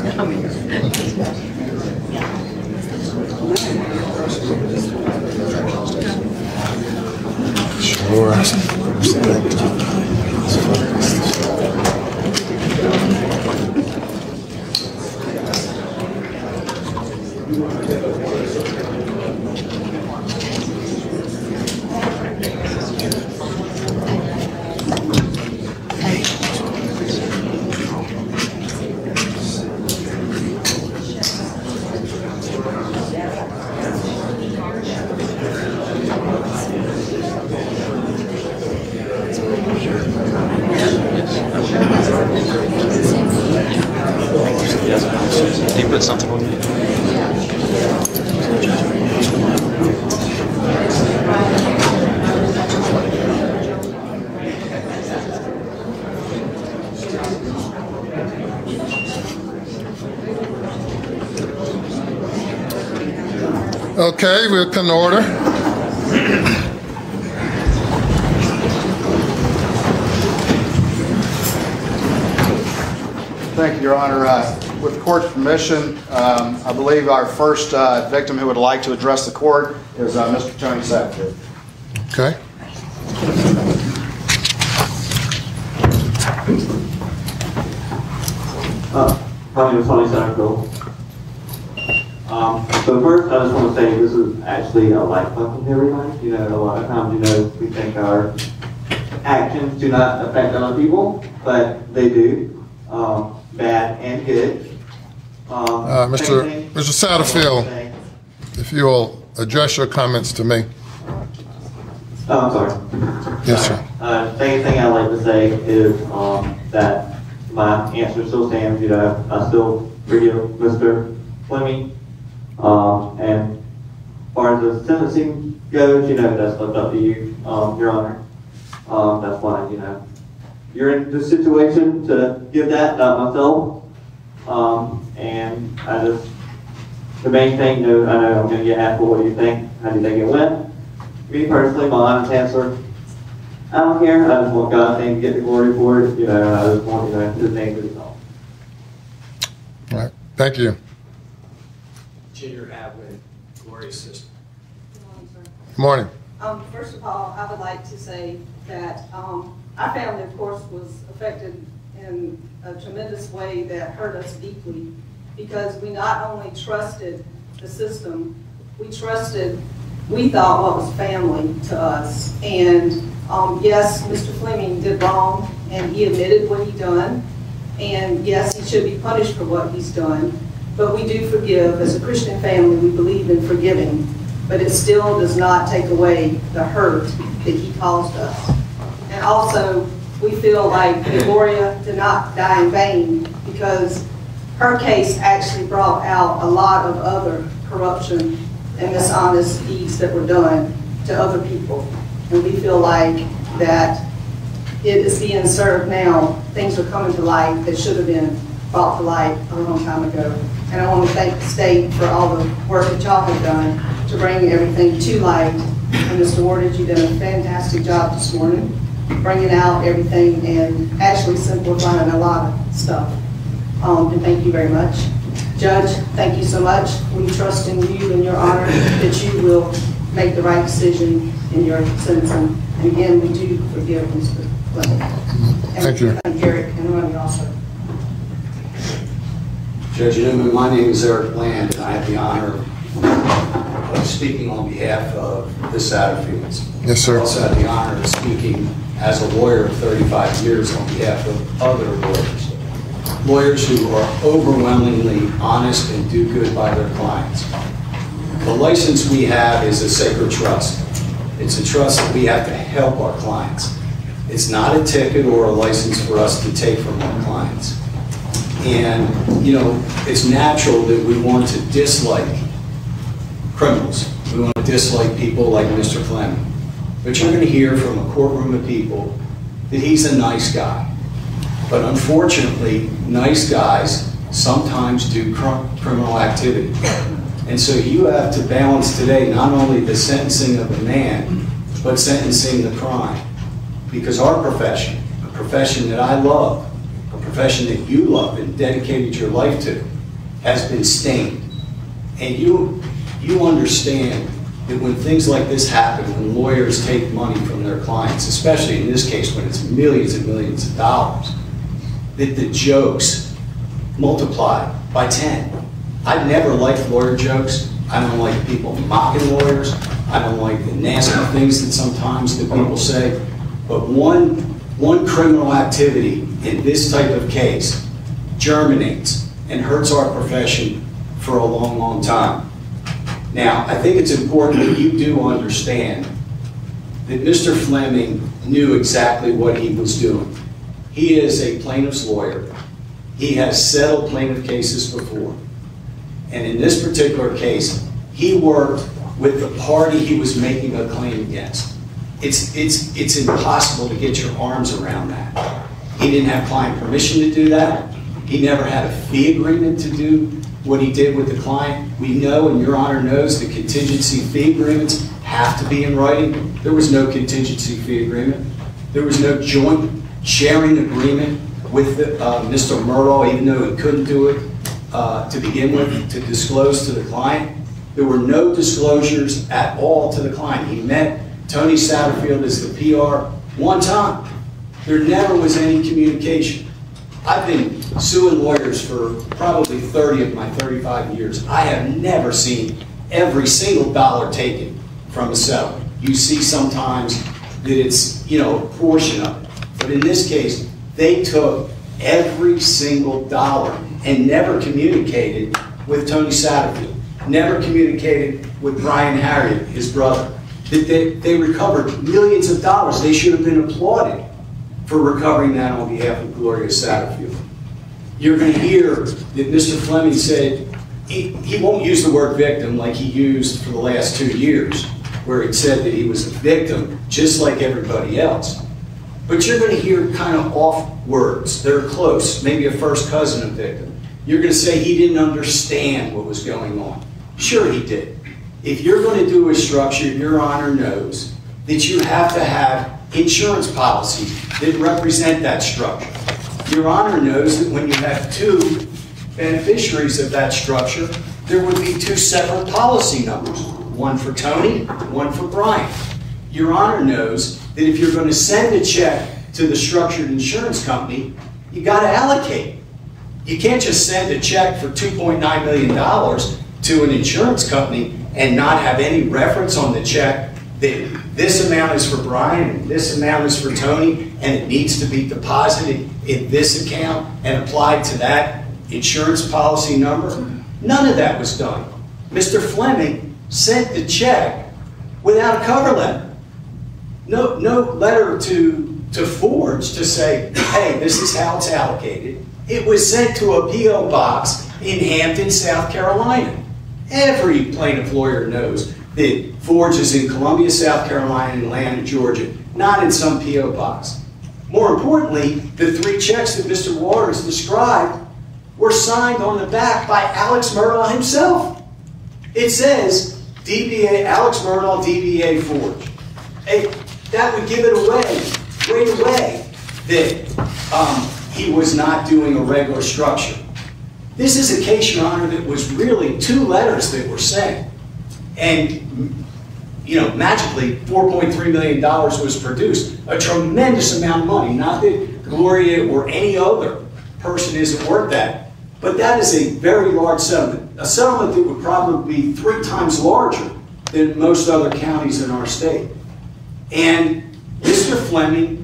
sure. He put something on me. Okay, we'll come to order. Thank you, Your Honor. Uh, with the court's permission, um, I believe our first uh, victim who would like to address the court is uh, Mister Tony Satterfield. Okay. Uh, my name is Tony Satterfield. Um, so first, I just want to say this is actually a life lesson to everybody. You know, a lot of times, you know, we think our actions do not affect other people, but they do, um, bad and good. Um, Uh, Mister Mister Satterfield, if you will address your comments to me. Oh, I'm sorry. Yes, sir. Uh, second thing I'd like to say is um, that my answer still stands. You know, I still forgive Mister Fleming. Um, and as far as the sentencing goes, you know, that's left up to you, um, Your Honor. Um, that's why, you know, you're in the situation to give that, not myself. Um, and I just, the main thing, you know, I know I'm going to get asked, well, what do you think? How do you think it went? Me personally, my honest answer, I don't care. I just want God's name to get the glory for it. You know, I just want, you know, His name to be known. All right. Thank you. Junior Hadwin, Gloria's sister. Good morning. Um, first of all, I would like to say that um, our family, of course, was affected in a tremendous way that hurt us deeply because we not only trusted the system, we trusted, we thought what was family to us. And um, yes, Mister Fleming did wrong and he admitted what he done. And yes, he should be punished for what he's done. But we do forgive. As a Christian family, we believe in forgiving. But it still does not take away the hurt that he caused us. And also, we feel like Gloria did not die in vain because her case actually brought out a lot of other corruption and dishonest deeds that were done to other people. And we feel like that it is being served now. Things are coming to light that should have been brought to light a long time ago. And I want to thank the state for all the work that y'all have done to bring everything to light. And Mister Wardage, you did a fantastic job this morning, bringing out everything and actually simplifying a lot of stuff. Um, and thank you very much. Judge, thank you so much. We trust in you and your honor that you will make the right decision in your sentencing. And again, we do forgive Mister Fleming. Thank you. And Eric and Ronnie also. Judge Newman, my name is Eric Bland, and I have the honor of speaking on behalf of the Satterfields. Yes, sir. I also have the honor of speaking as a lawyer of thirty-five years on behalf of other lawyers. Lawyers who are overwhelmingly honest and do good by their clients. The license we have is a sacred trust. It's a trust that we have to help our clients. It's not a ticket or a license for us to take from our clients. And, you know, it's natural that we want to dislike criminals. We want to dislike people like Mister Fleming. But you're going to hear from a courtroom of people that he's a nice guy. But unfortunately, nice guys sometimes do cr- criminal activity. And so you have to balance today not only the sentencing of a man, but sentencing the crime. Because our profession, a profession that I love, a profession that you love and dedicated your life to, has been stained. And you, you understand that when things like this happen, when lawyers take money from their clients, especially in this case when it's millions and millions of dollars, that the jokes multiply by ten. I never liked lawyer jokes. I don't like people mocking lawyers. I don't like the nasty things that sometimes that people say. But one, one criminal activity in this type of case germinates and hurts our profession for a long, long time. Now, I think it's important that you do understand that Mister Fleming knew exactly what he was doing. He is a plaintiff's lawyer. He has settled plaintiff cases before. And in this particular case, he worked with the party he was making a claim against. It's, it's, it's impossible to get your arms around that. He didn't have client permission to do that. He never had a fee agreement to do what he did with the client. We know, and Your Honor knows, the contingency fee agreements have to be in writing. There was no contingency fee agreement. There was no joint sharing agreement with the, uh, Mister Murdaugh, even though he couldn't do it uh, to begin with, to disclose to the client. There were no disclosures at all to the client. He met Tony Satterfield as the P R one time. There never was any communication. I've been suing lawyers for probably thirty of my thirty-five years. I have never seen every single dollar taken from a settlement. You see sometimes that it's, you know, a portion of it. But in this case, they took every single dollar and never communicated with Tony Satterfield, never communicated with Brian Harriet, his brother. That they, they recovered millions of dollars. They should have been applauded for recovering that on behalf of Gloria Satterfield. You're going to hear that Mister Fleming said he, he won't use the word victim like he used for the last two years, where he said that he was a victim just like everybody else. But you're going to hear kind of off words that are close, maybe a first cousin of victim. You're going to say he didn't understand what was going on. Sure he did. If you're going to do a structure, Your Honor knows that you have to have insurance policies that represent that structure. Your Honor knows that when you have two beneficiaries of that structure, there would be two separate policy numbers, one for Tony, one for Brian. Your Honor knows that if you're going to send a check to the structured insurance company, you got to allocate. You can't just send a check for two point nine million dollars to an insurance company and not have any reference on the check that this amount is for Brian and this amount is for Tony, and it needs to be deposited in this account and applied to that insurance policy number. None of that was done. Mister Fleming sent the check without a cover letter. No, no letter to, to Forge to say, hey, this is how it's allocated. It was sent to a P O box in Hampton, South Carolina. Every plaintiff lawyer knows that Forge is in Columbia, South Carolina, and Atlanta, Georgia, not in some P O box. More importantly, the three checks that Mister Waters described were signed on the back by Alex Murdaugh himself. It says D B A, Alex Murdaugh, D B A Forge. Hey, that would give it away, right away, that um, he was not doing a regular structure. This is a case, Your Honor, that was really two letters that were sent. And, you know, magically, four point three million dollars was produced. A tremendous amount of money. Not that Gloria or any other person isn't worth that. But that is a very large settlement. A settlement that would probably be three times larger than most other counties in our state. And Mister Fleming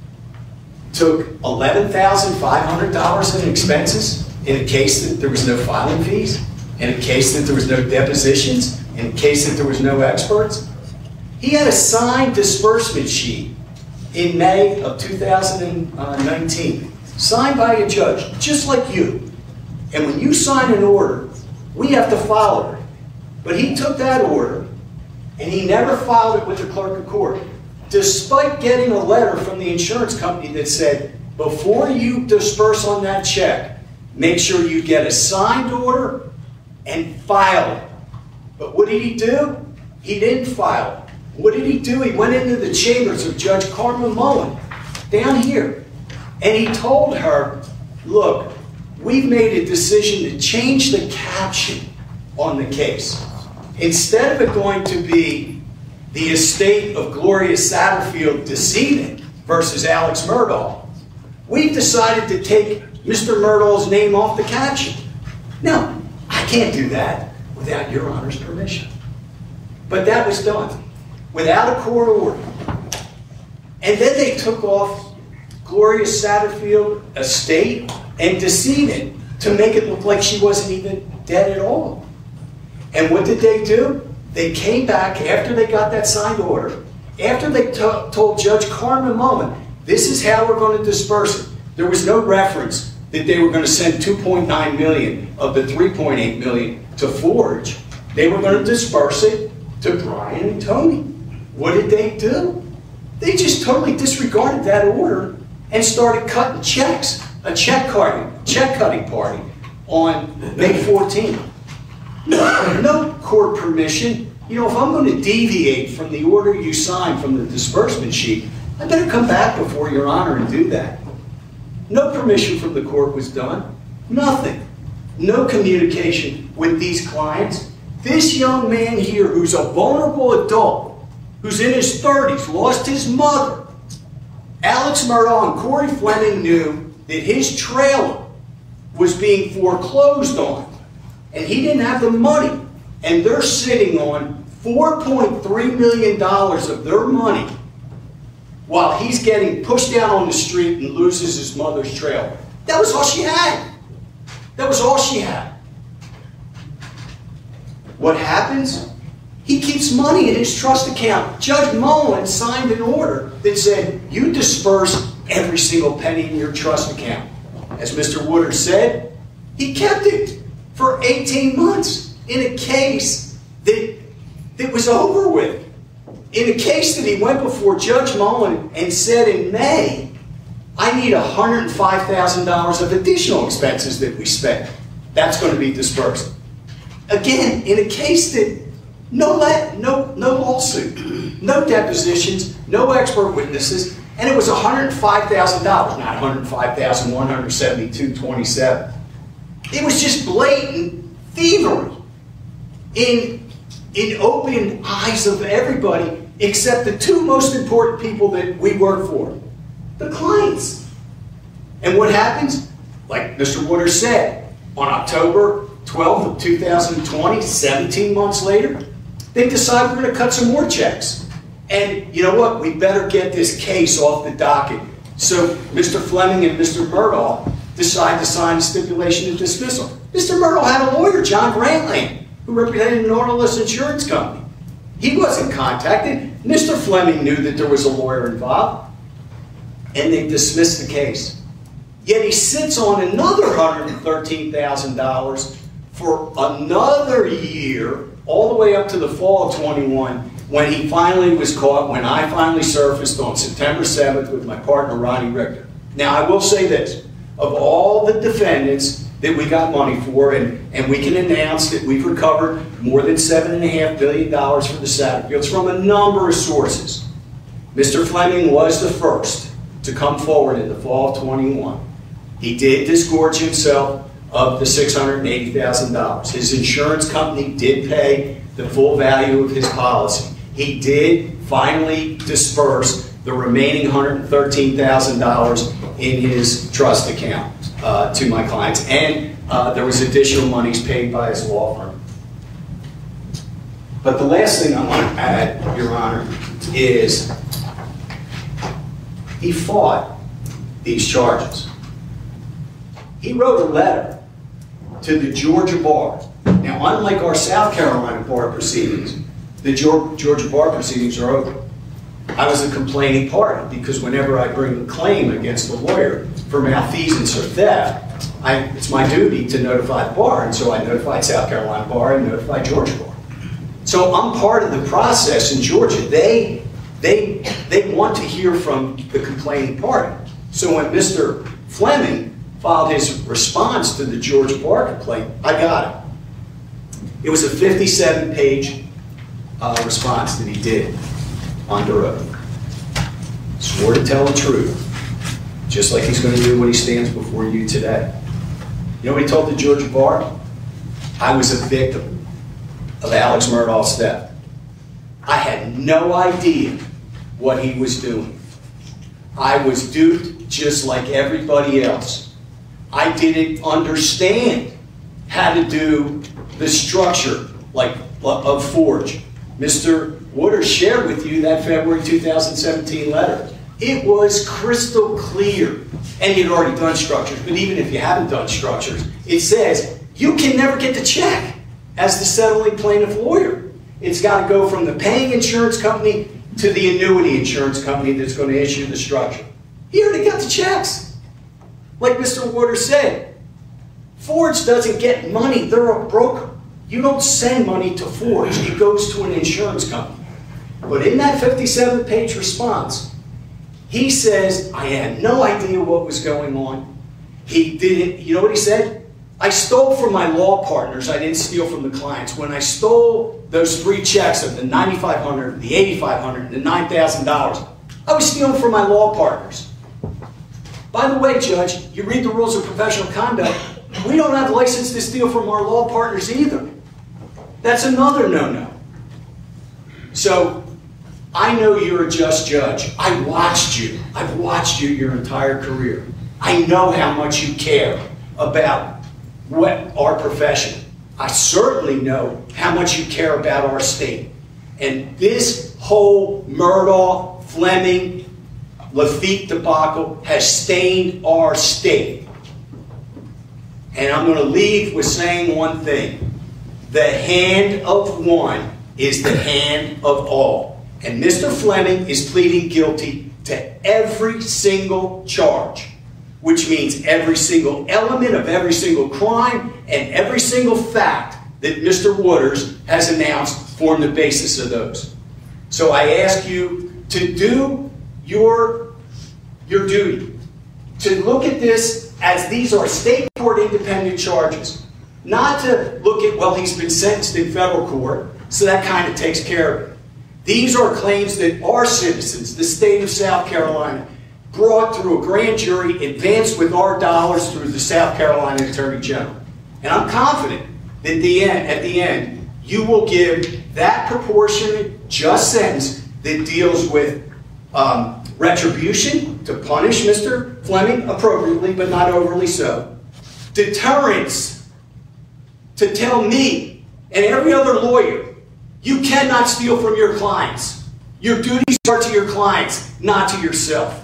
took eleven thousand five hundred dollars in expenses in a case that there was no filing fees, in a case that there was no depositions, in a case that there was no experts. He had a signed disbursement sheet in May of two thousand nineteen, signed by a judge, just like you. And when you sign an order, we have to follow it. But he took that order, and he never filed it with the clerk of court, despite getting a letter from the insurance company that said, before you disperse on that check, make sure you get a signed order and file it. But what did he do? He didn't file it. What did he do? He went into the chambers of Judge Carmen Mullen down here, and he told her, look, we've made a decision to change the caption on the case. Instead of it going to be the estate of Gloria Satterfield decedent versus Alex Murdaugh, we've decided to take Mister Murdaugh's name off the caption. Now, I can't do that without Your Honor's permission. But that was done without a court order. And then they took off Gloria Satterfield estate and decedent to make it look like she wasn't even dead at all. And what did they do? They came back after they got that signed order, after they told Judge Carmen Mullen, this is how we're going to disperse it. There was no reference that they were going to send two point nine million dollars of the three point eight million dollars to Forge. They were going to disperse it to Brian and Tony. What did they do? They just totally disregarded that order and started cutting checks, a check cutting, check cutting party on May fourteenth. No, no court permission. You know, if I'm going to deviate from the order you signed from the disbursement sheet, I better come back before Your Honor and do that. No permission from the court was done. Nothing. No communication with these clients. This young man here, who's a vulnerable adult, who's in his thirties, lost his mother. Alex Murdaugh and Corey Fleming knew that his trailer was being foreclosed on, and he didn't have the money. And they're sitting on four point three million dollars of their money while he's getting pushed down on the street and loses his mother's trailer. That was all she had. That was all she had. What happens? He keeps money in his trust account. Judge Mullen signed an order that said, you disperse every single penny in your trust account. As Mister Woodard said, he kept it for eighteen months in a case that, that was over with. In a case that he went before Judge Mullen and said in May, I need one hundred five thousand dollars of additional expenses that we spent. That's going to be dispersed. Again, in a case that no, la no, no lawsuit, no depositions, no expert witnesses, and it was one hundred five thousand dollars, not one hundred five thousand one hundred seventy-two dollars and twenty-seven cents. It was just blatant thievery in, in open eyes of everybody except the two most important people that we work for, the clients. And what happens? Like Mister Woodard said, on October twelfth of two thousand twenty, seventeen months later, they decide we're going to cut some more checks. And you know what? We better get this case off the docket. So Mister Fleming and Mister Murdaugh decide to sign a stipulation of dismissal. Mister Murdaugh had a lawyer, John Grantland, who represented Nautilus Insurance Company. He wasn't contacted. Mister Fleming knew that there was a lawyer involved, and they dismissed the case. Yet he sits on another one hundred thirteen thousand dollars for another year, all the way up to the fall of twenty-one, when he finally was caught, when I finally surfaced on September seventh with my partner, Ronnie Richter. Now, I will say this. Of all the defendants that we got money for, and, and we can announce that we've recovered more than seven point five billion dollars for the Satterfields from a number of sources. Mister Fleming was the first to come forward in the fall of twenty-one. He did disgorge himself of the six hundred eighty thousand dollars. His insurance company did pay the full value of his policy. He did finally disperse the remaining one hundred thirteen thousand dollars in his trust account uh, to my clients, and uh, there was additional monies paid by his law firm. But the last thing I want to add, Your Honor, is he fought these charges. He wrote a letter to the Georgia Bar. Now, unlike our South Carolina bar proceedings, the Georgia bar proceedings are over. I was a complaining party because whenever I bring a claim against a lawyer for malfeasance or theft, I, it's my duty to notify the bar, and so I notified South Carolina Bar and notified Georgia Bar. So I'm part of the process in Georgia. They, they, they want to hear from the complaining party. So when Mister Fleming filed his response to the Georgia Bar complaint, I got it. It was a fifty-seven page uh, response that he did under oath. Swore to tell the truth, just like he's going to do when he stands before you today. You know what he told the Georgia Bar? I was a victim of Alex Murdaugh's theft. I had no idea what he was doing. I was duped just like everybody else. I didn't understand how to do the structure like of Forge. Mister Woodard shared with you that February two thousand seventeen letter. It was crystal clear. And you'd already done structures, but even if you haven't done structures, it says you can never get the check as the settling plaintiff lawyer. It's got to go from the paying insurance company to the annuity insurance company that's going to issue the structure. He already got the checks. Like Mister Woodard said, Forge doesn't get money. They're a broker. You don't send money to Forge. It goes to an insurance company. But in that fifty-seven page response, he says, I had no idea what was going on. He didn't, you know what he said? I stole from my law partners. I didn't steal from the clients. When I stole those three checks of the nine thousand five hundred dollars, the eight thousand five hundred dollars, and the nine thousand dollars, I was stealing from my law partners. By the way, Judge, you read the rules of professional conduct, we don't have a license to steal from our law partners either. That's another no-no. So, I know you're a just judge. I watched you. I've watched you your entire career. I know how much you care about what our profession. I certainly know how much you care about our state. And this whole Murdaugh, Fleming, Lafitte debacle has stained our state. And I'm going to leave with saying one thing. The hand of one is the hand of all. And Mister Fleming is pleading guilty to every single charge, which means every single element of every single crime and every single fact that Mister Wooders has announced form the basis of those. So I ask you to do your, your duty, to look at this as these are state court independent charges, not to look at, well, he's been sentenced in federal court, so that kind of takes care of it. These are claims that our citizens, the state of South Carolina, brought through a grand jury, advanced with our dollars through the South Carolina Attorney General. And I'm confident that the end, at the end, you will give that proportionate, just sentence that deals with um, retribution to punish Mister Fleming appropriately, but not overly so. Deterrence to tell me and every other lawyer, you cannot steal from your clients. Your duties are to your clients, not to yourself.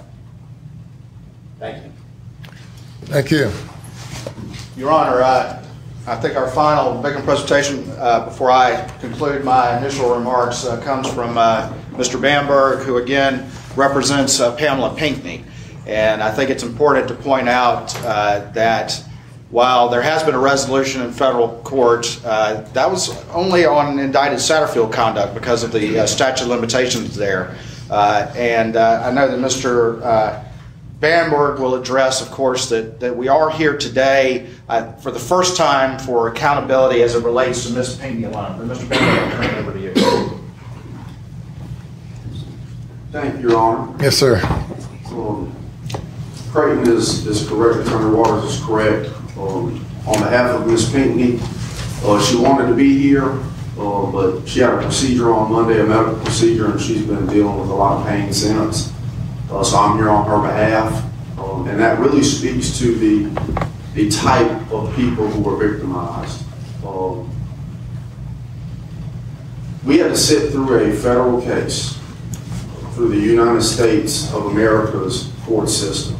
Thank you. Thank you. Your Honor, uh, I think our final victim presentation uh, before I conclude my initial remarks uh, comes from uh, Mister Bamberg, who again represents uh, Pamela Pinckney. And I think it's important to point out uh, that while there has been a resolution in federal court, uh, that was only on indicted Satterfield conduct because of the uh, statute of limitations there. Uh, and uh, I know that Mister Uh, Bamberg will address, of course, that, that we are here today uh, for the first time for accountability as it relates to Miz Pinckney alone. But Mister Bamberg, I'll turn it over to you. Thank you, Your Honor. Yes, sir. Um, Creighton is, is correct. Attorney Waters is correct. Um, on behalf of Miz Pinckney, uh, she wanted to be here, uh, but she had a procedure on Monday, a medical procedure, and she's been dealing with a lot of pain since. Uh, so I'm here on her behalf, um, and that really speaks to the the type of people who were victimized. Um, we had to sit through a federal case through the United States of America's court system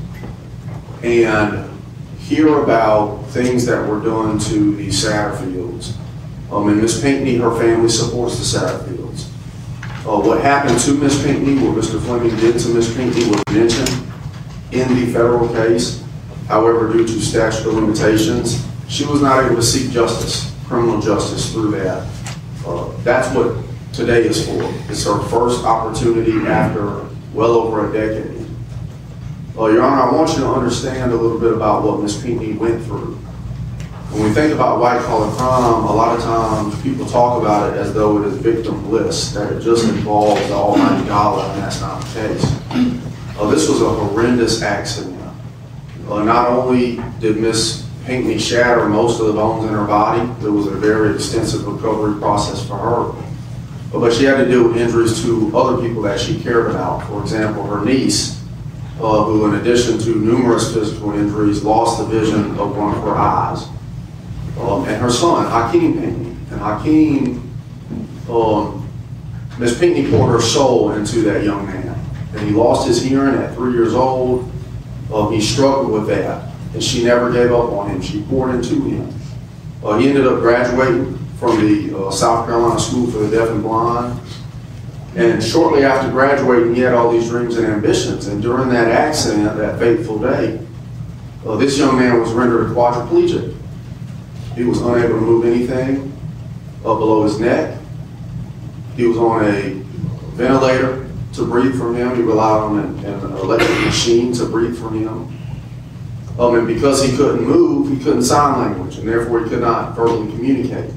and hear about things that were done to the Satterfields. Um, and Miz Pinckney, her family supports the Satterfields. Uh, what happened to Miz Pinckney, what Mister Fleming did to Miz Pinckney was mentioned in the federal case. However, due to statute of limitations, she was not able to seek justice, criminal justice through that. Uh, that's what today is for. It's her first opportunity after well over a decade. Uh, Your Honor, I want you to understand a little bit about what Miz Pinckney went through. When we think about white-collar crime, a lot of times people talk about it as though it is victim bliss, that it just involves the almighty dollar, and that's not the case. Uh, this was a horrendous accident. Uh, not only did Miz Pinckney shatter most of the bones in her body, there was a very extensive recovery process for her. Uh, but she had to deal with injuries to other people that she cared about. For example, her niece, uh, who in addition to numerous physical injuries, lost the vision of one of her eyes. Um, and her son, Hakeem Pinckney. And Hakeem, um, Miz Pinckney poured her soul into that young man. And he lost his hearing at three years old. Um, he struggled with that. And she never gave up on him. She poured into him. Uh, he ended up graduating from the uh, South Carolina School for the Deaf and Blind. And shortly after graduating, he had all these dreams and ambitions. And during that accident, that fateful day, uh, this young man was rendered a quadriplegic. He was unable to move anything up below his neck. He was on a ventilator to breathe from him. He relied on an, an electric machine to breathe from him. Um, and because he couldn't move, he couldn't sign language, and therefore he could not verbally communicate.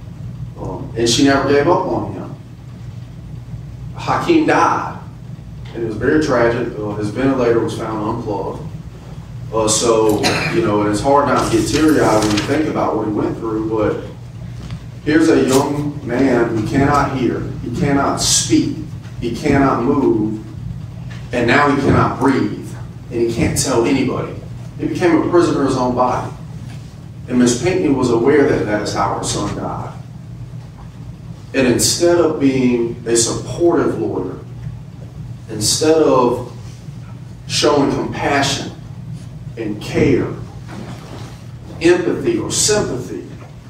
Um, and she never gave up on him. Hakeem died. and it was very tragic. Uh, his ventilator was found unplugged. Uh, so, you know, and it's hard not to get teary-eyed when you think about what he went through, but here's a young man who cannot hear, he cannot speak, he cannot move, and now he cannot breathe, and he can't tell anybody. He became a prisoner of his own body. And Miz Pinckney was aware that that is how her son died. And instead of being a supportive lawyer, instead of showing compassion and care, empathy or sympathy,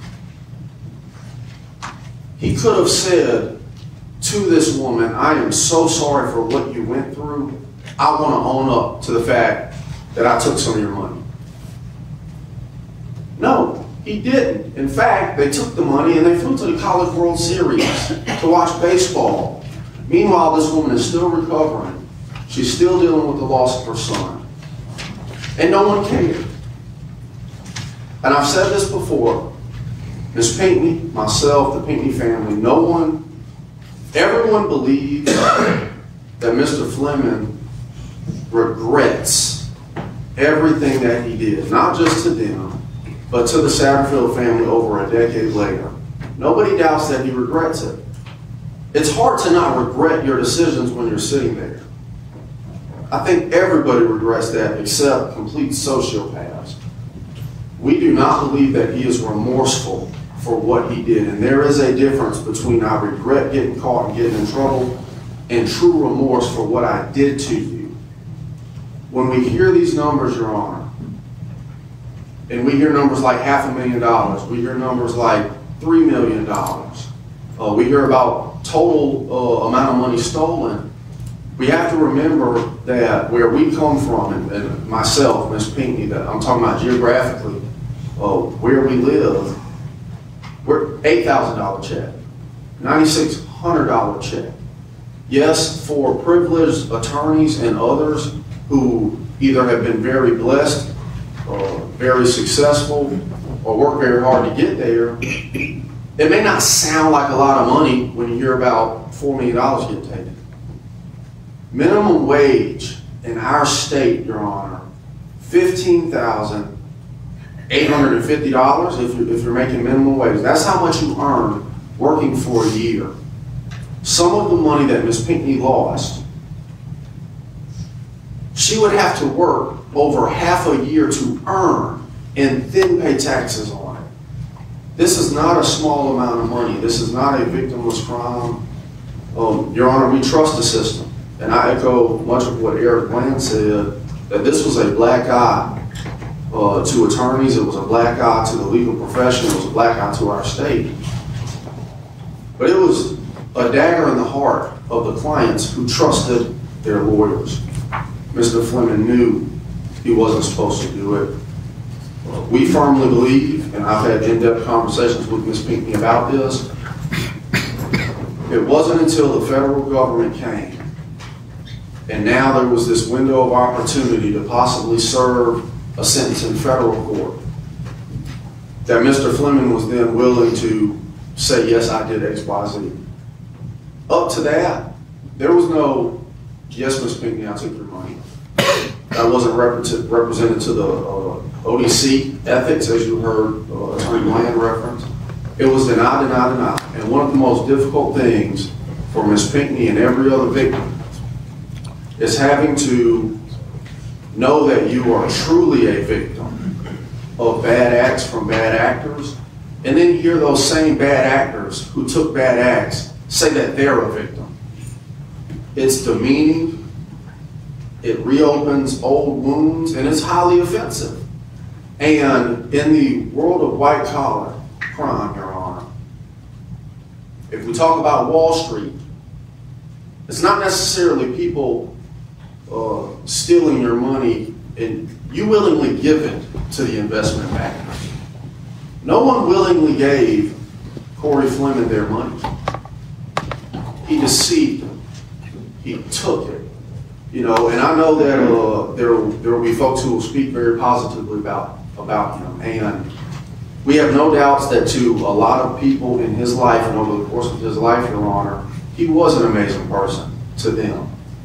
he could have said to this woman, I am so sorry for what you went through. I want to own up to the fact that I took some of your money. No, he didn't. In fact, they took the money and they flew to the College World Series to watch baseball. Meanwhile, this woman is still recovering. She's still dealing with the loss of her son. And no one cared. And I've said this before, Miz Pinckney, myself, the Pinckney family, no one, everyone believes that Mister Fleming regrets everything that he did, not just to them, but to the Satterfield family over a decade later. Nobody doubts that he regrets it. It's hard to not regret your decisions when you're sitting there. I think everybody regrets that except complete sociopaths. We do not believe that he is remorseful for what he did, and there is a difference between I regret getting caught and getting in trouble and true remorse for what I did to you. When we hear these numbers, Your Honor, and we hear numbers like half a million dollars, we hear numbers like three million dollars, uh, we hear about total uh, amount of money stolen, we have to remember that where we come from, and, and myself, Miz Pinckney, that I'm talking about geographically, uh, where we live, we're eight thousand dollar check, nine thousand six hundred dollar check. Yes, for privileged attorneys and others who either have been very blessed, uh, very successful, or work very hard to get there, it may not sound like a lot of money when you hear about four million dollars get taken. Minimum wage in our state, Your Honor, fifteen thousand eight hundred fifty dollars if you're, if you're making minimum wage. That's how much you earn working for a year. Some of the money that Miz Pinckney lost, she would have to work over half a year to earn and then pay taxes on it. This is not a small amount of money. This is not a victimless crime. Um, Your Honor, we trust the system. And I echo much of what Eric Bland said, that this was a black eye uh, to attorneys, it was a black eye to the legal profession, it was a black eye to our state. But it was a dagger in the heart of the clients who trusted their lawyers. Mister Fleming knew he wasn't supposed to do it. Uh, we firmly believe, and I've had in-depth conversations with Miz Pinckney about this, it wasn't until the federal government came and now there was this window of opportunity to possibly serve a sentence in federal court that Mister Fleming was then willing to say, yes, I did X, Y, Z. Up to that, there was no, yes, Miz Pinckney, I took your money. That wasn't repre represented to the uh, O D C ethics, as you heard uh, Attorney Bland reference. It was deny, deny, deny. And one of the most difficult things for Miz Pinckney and every other victim is having to know that you are truly a victim of bad acts from bad actors, and then hear those same bad actors who took bad acts say that they're a victim. It's demeaning, it reopens old wounds, and it's highly offensive. And in the world of white collar crime, Your Honor, if we talk about Wall Street, it's not necessarily people uh, stealing your money and you willingly give it to the investment bankers. No one willingly gave Corey Fleming their money. He deceived them. He took it. You know, and I know that uh, there, there will be folks who will speak very positively about, about him. And we have no doubts that to a lot of people in his life and over the course of his life, Your Honor, he was an amazing person to them.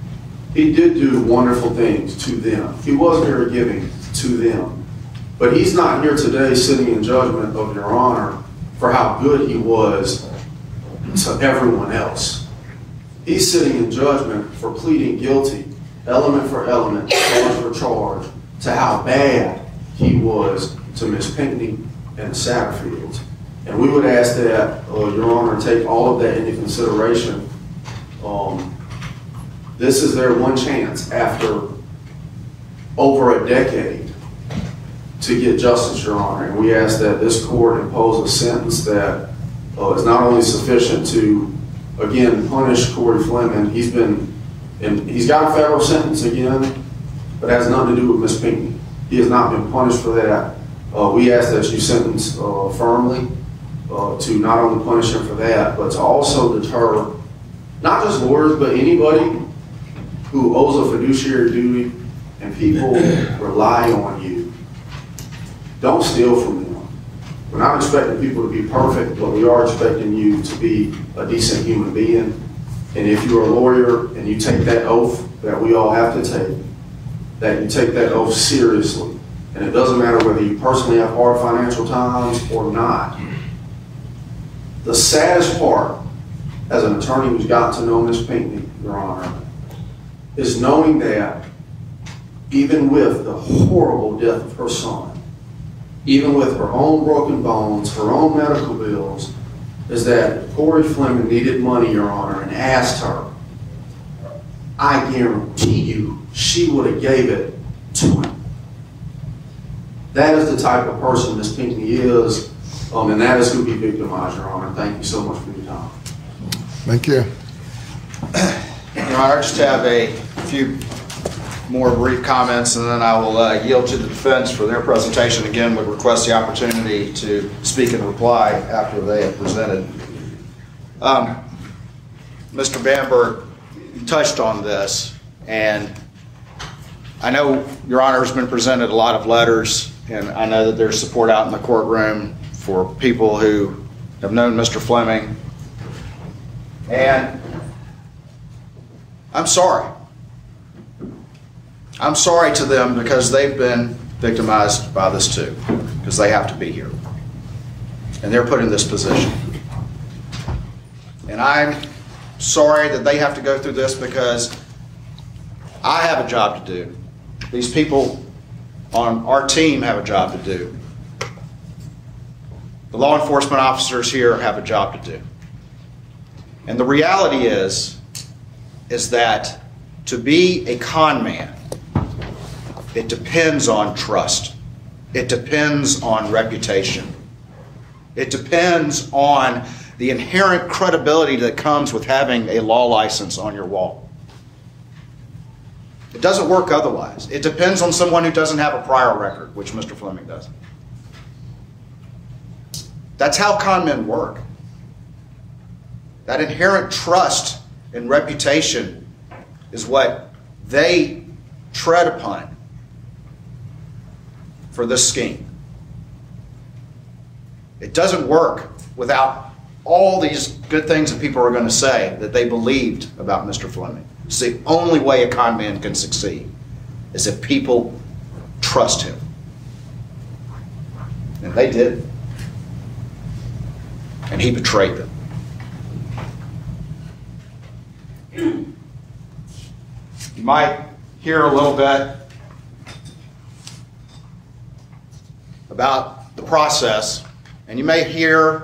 he did do wonderful things to them. He was very giving to them. But he's not here today sitting in judgment of Your Honor for how good he was to everyone else. He's sitting in judgment for pleading guilty, element for element, charge for charge, to how bad he was to Miss Pinckney and the Satterfields. And we would ask that uh, Your Honor take all of that into consideration. Um, this is their one chance after over a decade to get justice, Your Honor. And we ask that this court impose a sentence that uh, is not only sufficient to, again, punish Corey Fleming. He's been, and he's got a federal sentence again, but it has nothing to do with Miss Pinckney. He has not been punished for that. Uh, we ask that you sentence uh, firmly uh, to not only punish him for that, but to also deter not just lawyers, but anybody who owes a fiduciary duty and people rely on you. Don't steal from them. We're not expecting people to be perfect, but we are expecting you to be a decent human being. And if you're a lawyer and you take that oath that we all have to take, that you take that oath seriously. And it doesn't matter whether you personally have hard financial times or not. The saddest part, as an attorney who's gotten to know Miss Pinckney, Your Honor, is knowing that even with the horrible death of her son, even with her own broken bones, her own medical bills, is that Corey Fleming needed money, Your Honor, and asked her. I guarantee you she would have gave it to him. That is the type of person Miss Pinckney is, um, and that is who he victimized, Your Honor. Thank you so much for your time. Thank you. Your Honor, I just have a few more brief comments, and then I will uh, yield to the defense for their presentation. Again, would request the opportunity to speak and reply after they have presented. Um, Mister Bamberg touched on this, and I know Your Honor has been presented a lot of letters, and I know that there's support out in the courtroom for people who have known Mister Fleming. And I'm sorry. I'm sorry to them because they've been victimized by this too, because they have to be here. And they're put in this position. And I'm sorry that they have to go through this because I have a job to do. These people on our team have a job to do. The law enforcement officers here have a job to do. And the reality is, is that to be a con man, it depends on trust. It depends on reputation. It depends on the inherent credibility that comes with having a law license on your wall. It doesn't work otherwise. It depends on someone who doesn't have a prior record, which Mister Fleming does. That's how con men work. That inherent trust and reputation is what they tread upon for this scheme. It doesn't work without all these good things that people are going to say that they believed about Mister Fleming. It's the only way a con man can succeed, is if people trust him. And they did. And he betrayed them. You might hear a little bit about the process, and you may hear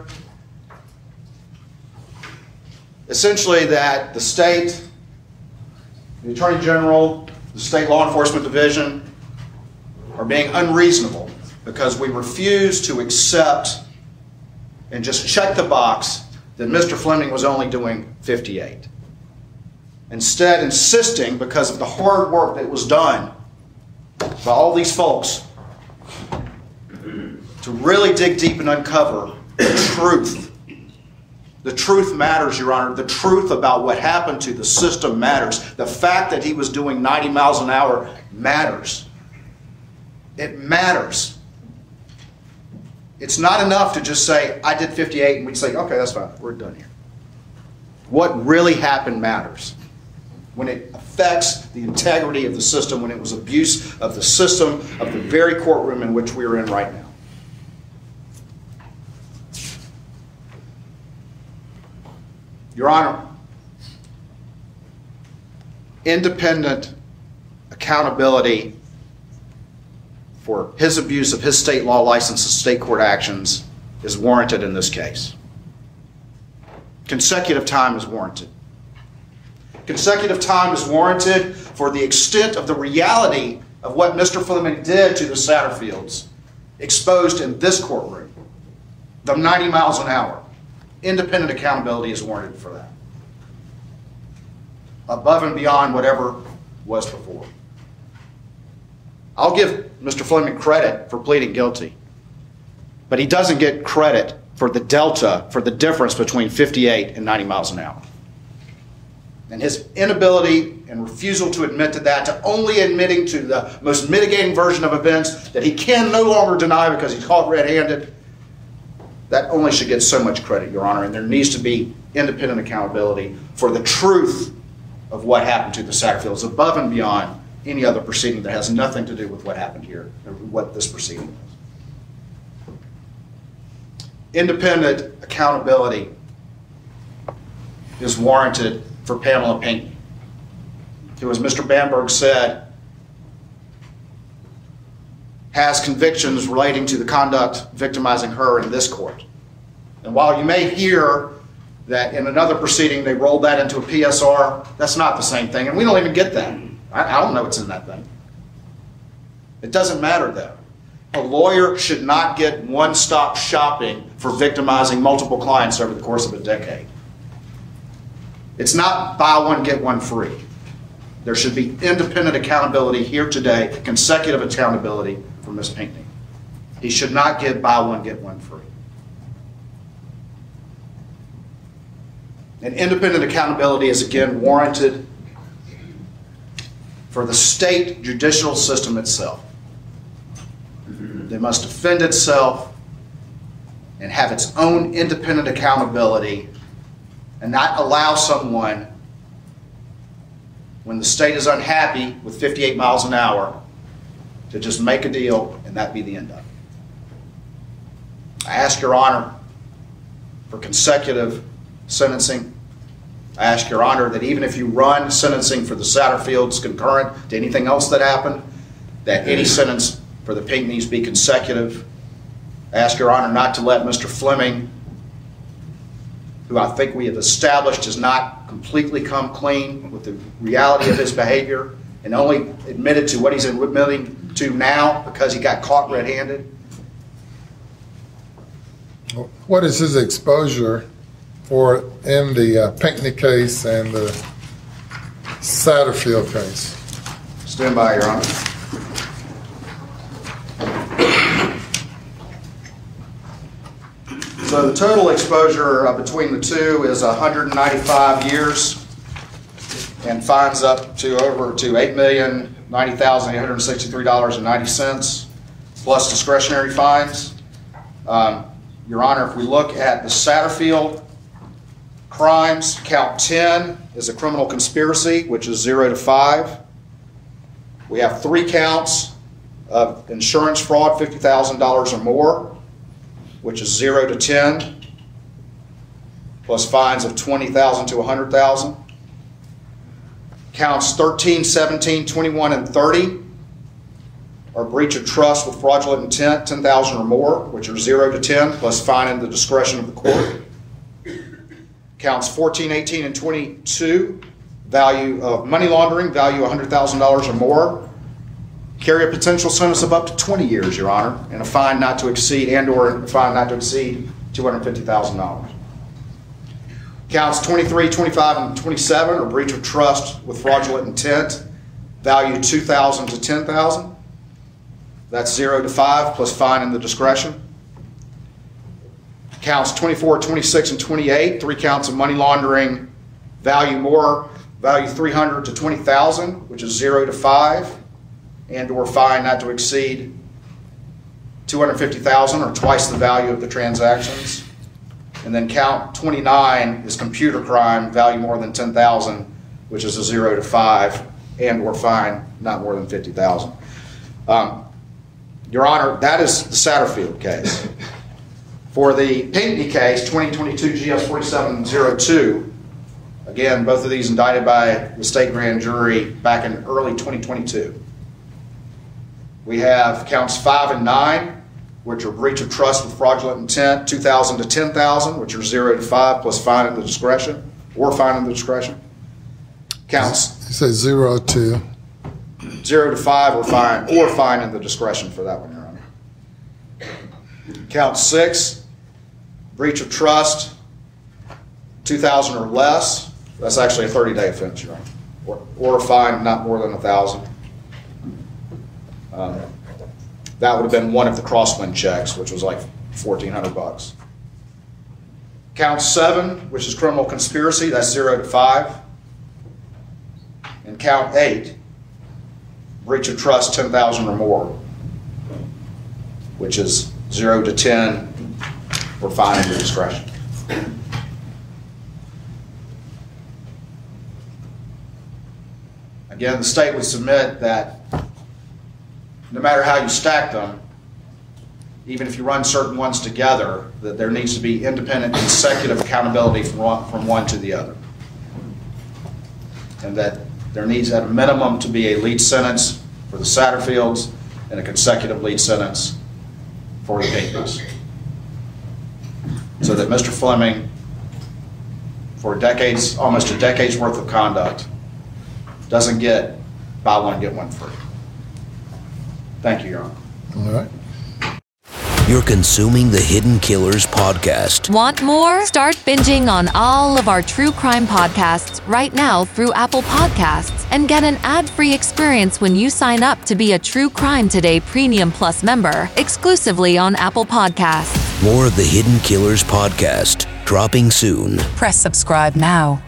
essentially that the state, the Attorney General, the State Law Enforcement Division are being unreasonable because we refuse to accept and just check the box that Mister Fleming was only doing fifty-eight. Instead, insisting, because of the hard work that was done by all these folks, to really dig deep and uncover the truth. The truth matters, Your Honor. The truth about what happened to the system matters. The fact that he was doing ninety miles an hour matters. It matters. It's not enough to just say, I did fifty-eight, and we'd say, okay, that's fine, we're done here. What really happened matters. When it affects the integrity of the system, when it was abuse of the system of the very courtroom in which we are in right now. Your Honor, independent accountability for his abuse of his state law license and state court actions is warranted in this case. Consecutive time is warranted. Consecutive time is warranted for the extent of the reality of what Mister Fleming did to the Satterfields, exposed in this courtroom, the ninety miles an hour. Independent accountability is warranted for that, above and beyond whatever was before. I'll give Mister Fleming credit for pleading guilty, but he doesn't get credit for the delta, for the difference between fifty-eight and ninety miles an hour. And his inability and refusal to admit to that, to only admitting to the most mitigating version of events that he can no longer deny because he's caught red-handed, that only should get so much credit, Your Honor, and there needs to be independent accountability for the truth of what happened to the Satterfields, above and beyond any other proceeding that has nothing to do with what happened here, or what this proceeding is. Independent accountability is warranted for Pamela Pinckney, who, as Mister Bamberg said, has convictions relating to the conduct victimizing her in this court. And while you may hear that in another proceeding they rolled that into a P S R, that's not the same thing, and we don't even get that. I, I don't know what's in that thing. It doesn't matter though. A lawyer should not get one-stop shopping for victimizing multiple clients over the course of a decade. It's not buy one, get one free. There should be independent accountability here today, consecutive accountability for Miz Pinckney. He should not get buy one, get one free. And independent accountability is again warranted for the state judicial system itself. They must defend itself and have its own independent accountability and not allow someone, when the state is unhappy with fifty-eight miles an hour, to just make a deal and that be the end of it. I ask Your Honor for consecutive sentencing. I ask Your Honor that even if you run sentencing for the Satterfields concurrent to anything else that happened, that any sentence for the Pinckneys be consecutive. I ask Your Honor not to let Mister Fleming, who I think we have established has not completely come clean with the reality of his behavior and only admitted to what he's admitting to now because he got caught red-handed. What is his exposure for in the uh, Pinckney case and the Satterfield case? Stand by, Your Honor. So the total exposure uh, between the two is one hundred ninety-five years and fines up to over to eight million ninety thousand eight hundred sixty-three dollars and ninety cents plus discretionary fines. Um, Your Honor, if we look at the Satterfield crimes, count ten is a criminal conspiracy, which is zero to five. We have three counts of insurance fraud, fifty thousand dollars or more, which is zero to ten, plus fines of twenty thousand to one hundred thousand. Counts thirteen, seventeen, twenty-one, and thirty are breach of trust with fraudulent intent, ten thousand or more, which are zero to ten, plus fine in the discretion of the court. Counts fourteen, eighteen, and twenty-two, value of money laundering, value one hundred thousand dollars or more, carry a potential sentence of up to twenty years, Your Honor, and a fine not to exceed, and or a fine not to exceed two hundred fifty thousand dollars. Counts twenty-three, twenty-five, and twenty-seven are breach of trust with fraudulent intent, value two thousand to ten thousand. That's zero to five, plus fine in the discretion. Counts twenty-four, twenty-six, and twenty-eight, three counts of money laundering, value more, value three hundred to twenty thousand, which is zero to five, and or fine not to exceed two hundred fifty thousand or twice the value of the transactions. And then count twenty-nine is computer crime, value more than ten thousand, which is a zero to five, and or fine not more than fifty thousand dollars. Um, Your Honor, that is the Satterfield case. For the Pinckney case, twenty twenty-two G S forty-seven oh two, again, both of these indicted by the state grand jury back in early twenty twenty-two. We have counts five and nine, which are breach of trust with fraudulent intent, two thousand to ten thousand, which are zero to five plus fine at the discretion, or fine at the discretion. Counts. You say zero to? Zero to five or fine, or fine at the discretion for that one, Your Honor. Count six, breach of trust, two thousand or less. That's actually a thirty-day offense, Your Honor. Or, or a fine not more than one thousand. Um, that would have been one of the crosswind checks, which was like fourteen hundred bucks. Count seven, which is criminal conspiracy, that's zero to five. And count eight, breach of trust ten thousand or more, which is zero to ten or fine at your discretion. Again, the state would submit that no matter how you stack them, even if you run certain ones together, that there needs to be independent consecutive accountability from one, from one to the other. And that there needs at a minimum to be a lead sentence for the Satterfields and a consecutive lead sentence for the Pinckneys. So that Mister Fleming, for decades, almost a decade's worth of conduct, doesn't get buy one, get one free. Thank you, Your Honor. All right. You're consuming the Hidden Killers podcast. Want more? Start binging on all of our true crime podcasts right now through Apple Podcasts and get an ad-free experience when you sign up to be a True Crime Today Premium Plus member exclusively on Apple Podcasts. More of the Hidden Killers podcast dropping soon. Press subscribe now.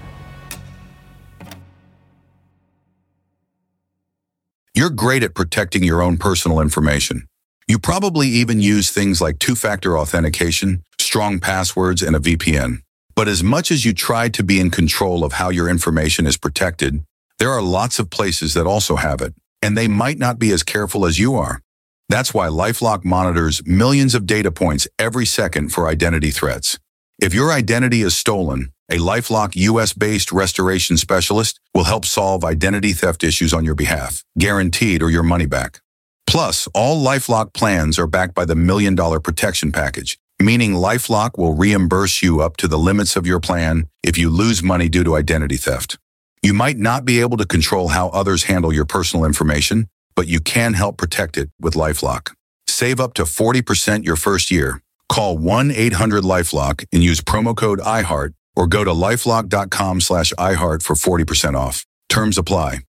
You're great at protecting your own personal information. You probably even use things like two-factor authentication, strong passwords, and a V P N. But as much as you try to be in control of how your information is protected, there are lots of places that also have it, and they might not be as careful as you are. That's why LifeLock monitors millions of data points every second for identity threats. If your identity is stolen, a LifeLock U S-based restoration specialist will help solve identity theft issues on your behalf, guaranteed or your money back. Plus, all LifeLock plans are backed by the Million Dollar Protection Package, meaning LifeLock will reimburse you up to the limits of your plan if you lose money due to identity theft. You might not be able to control how others handle your personal information, but you can help protect it with LifeLock. Save up to forty percent your first year. Call one eight hundred LifeLock and use promo code I heart or go to lifelock dot com slash I heart for forty percent off. Terms apply.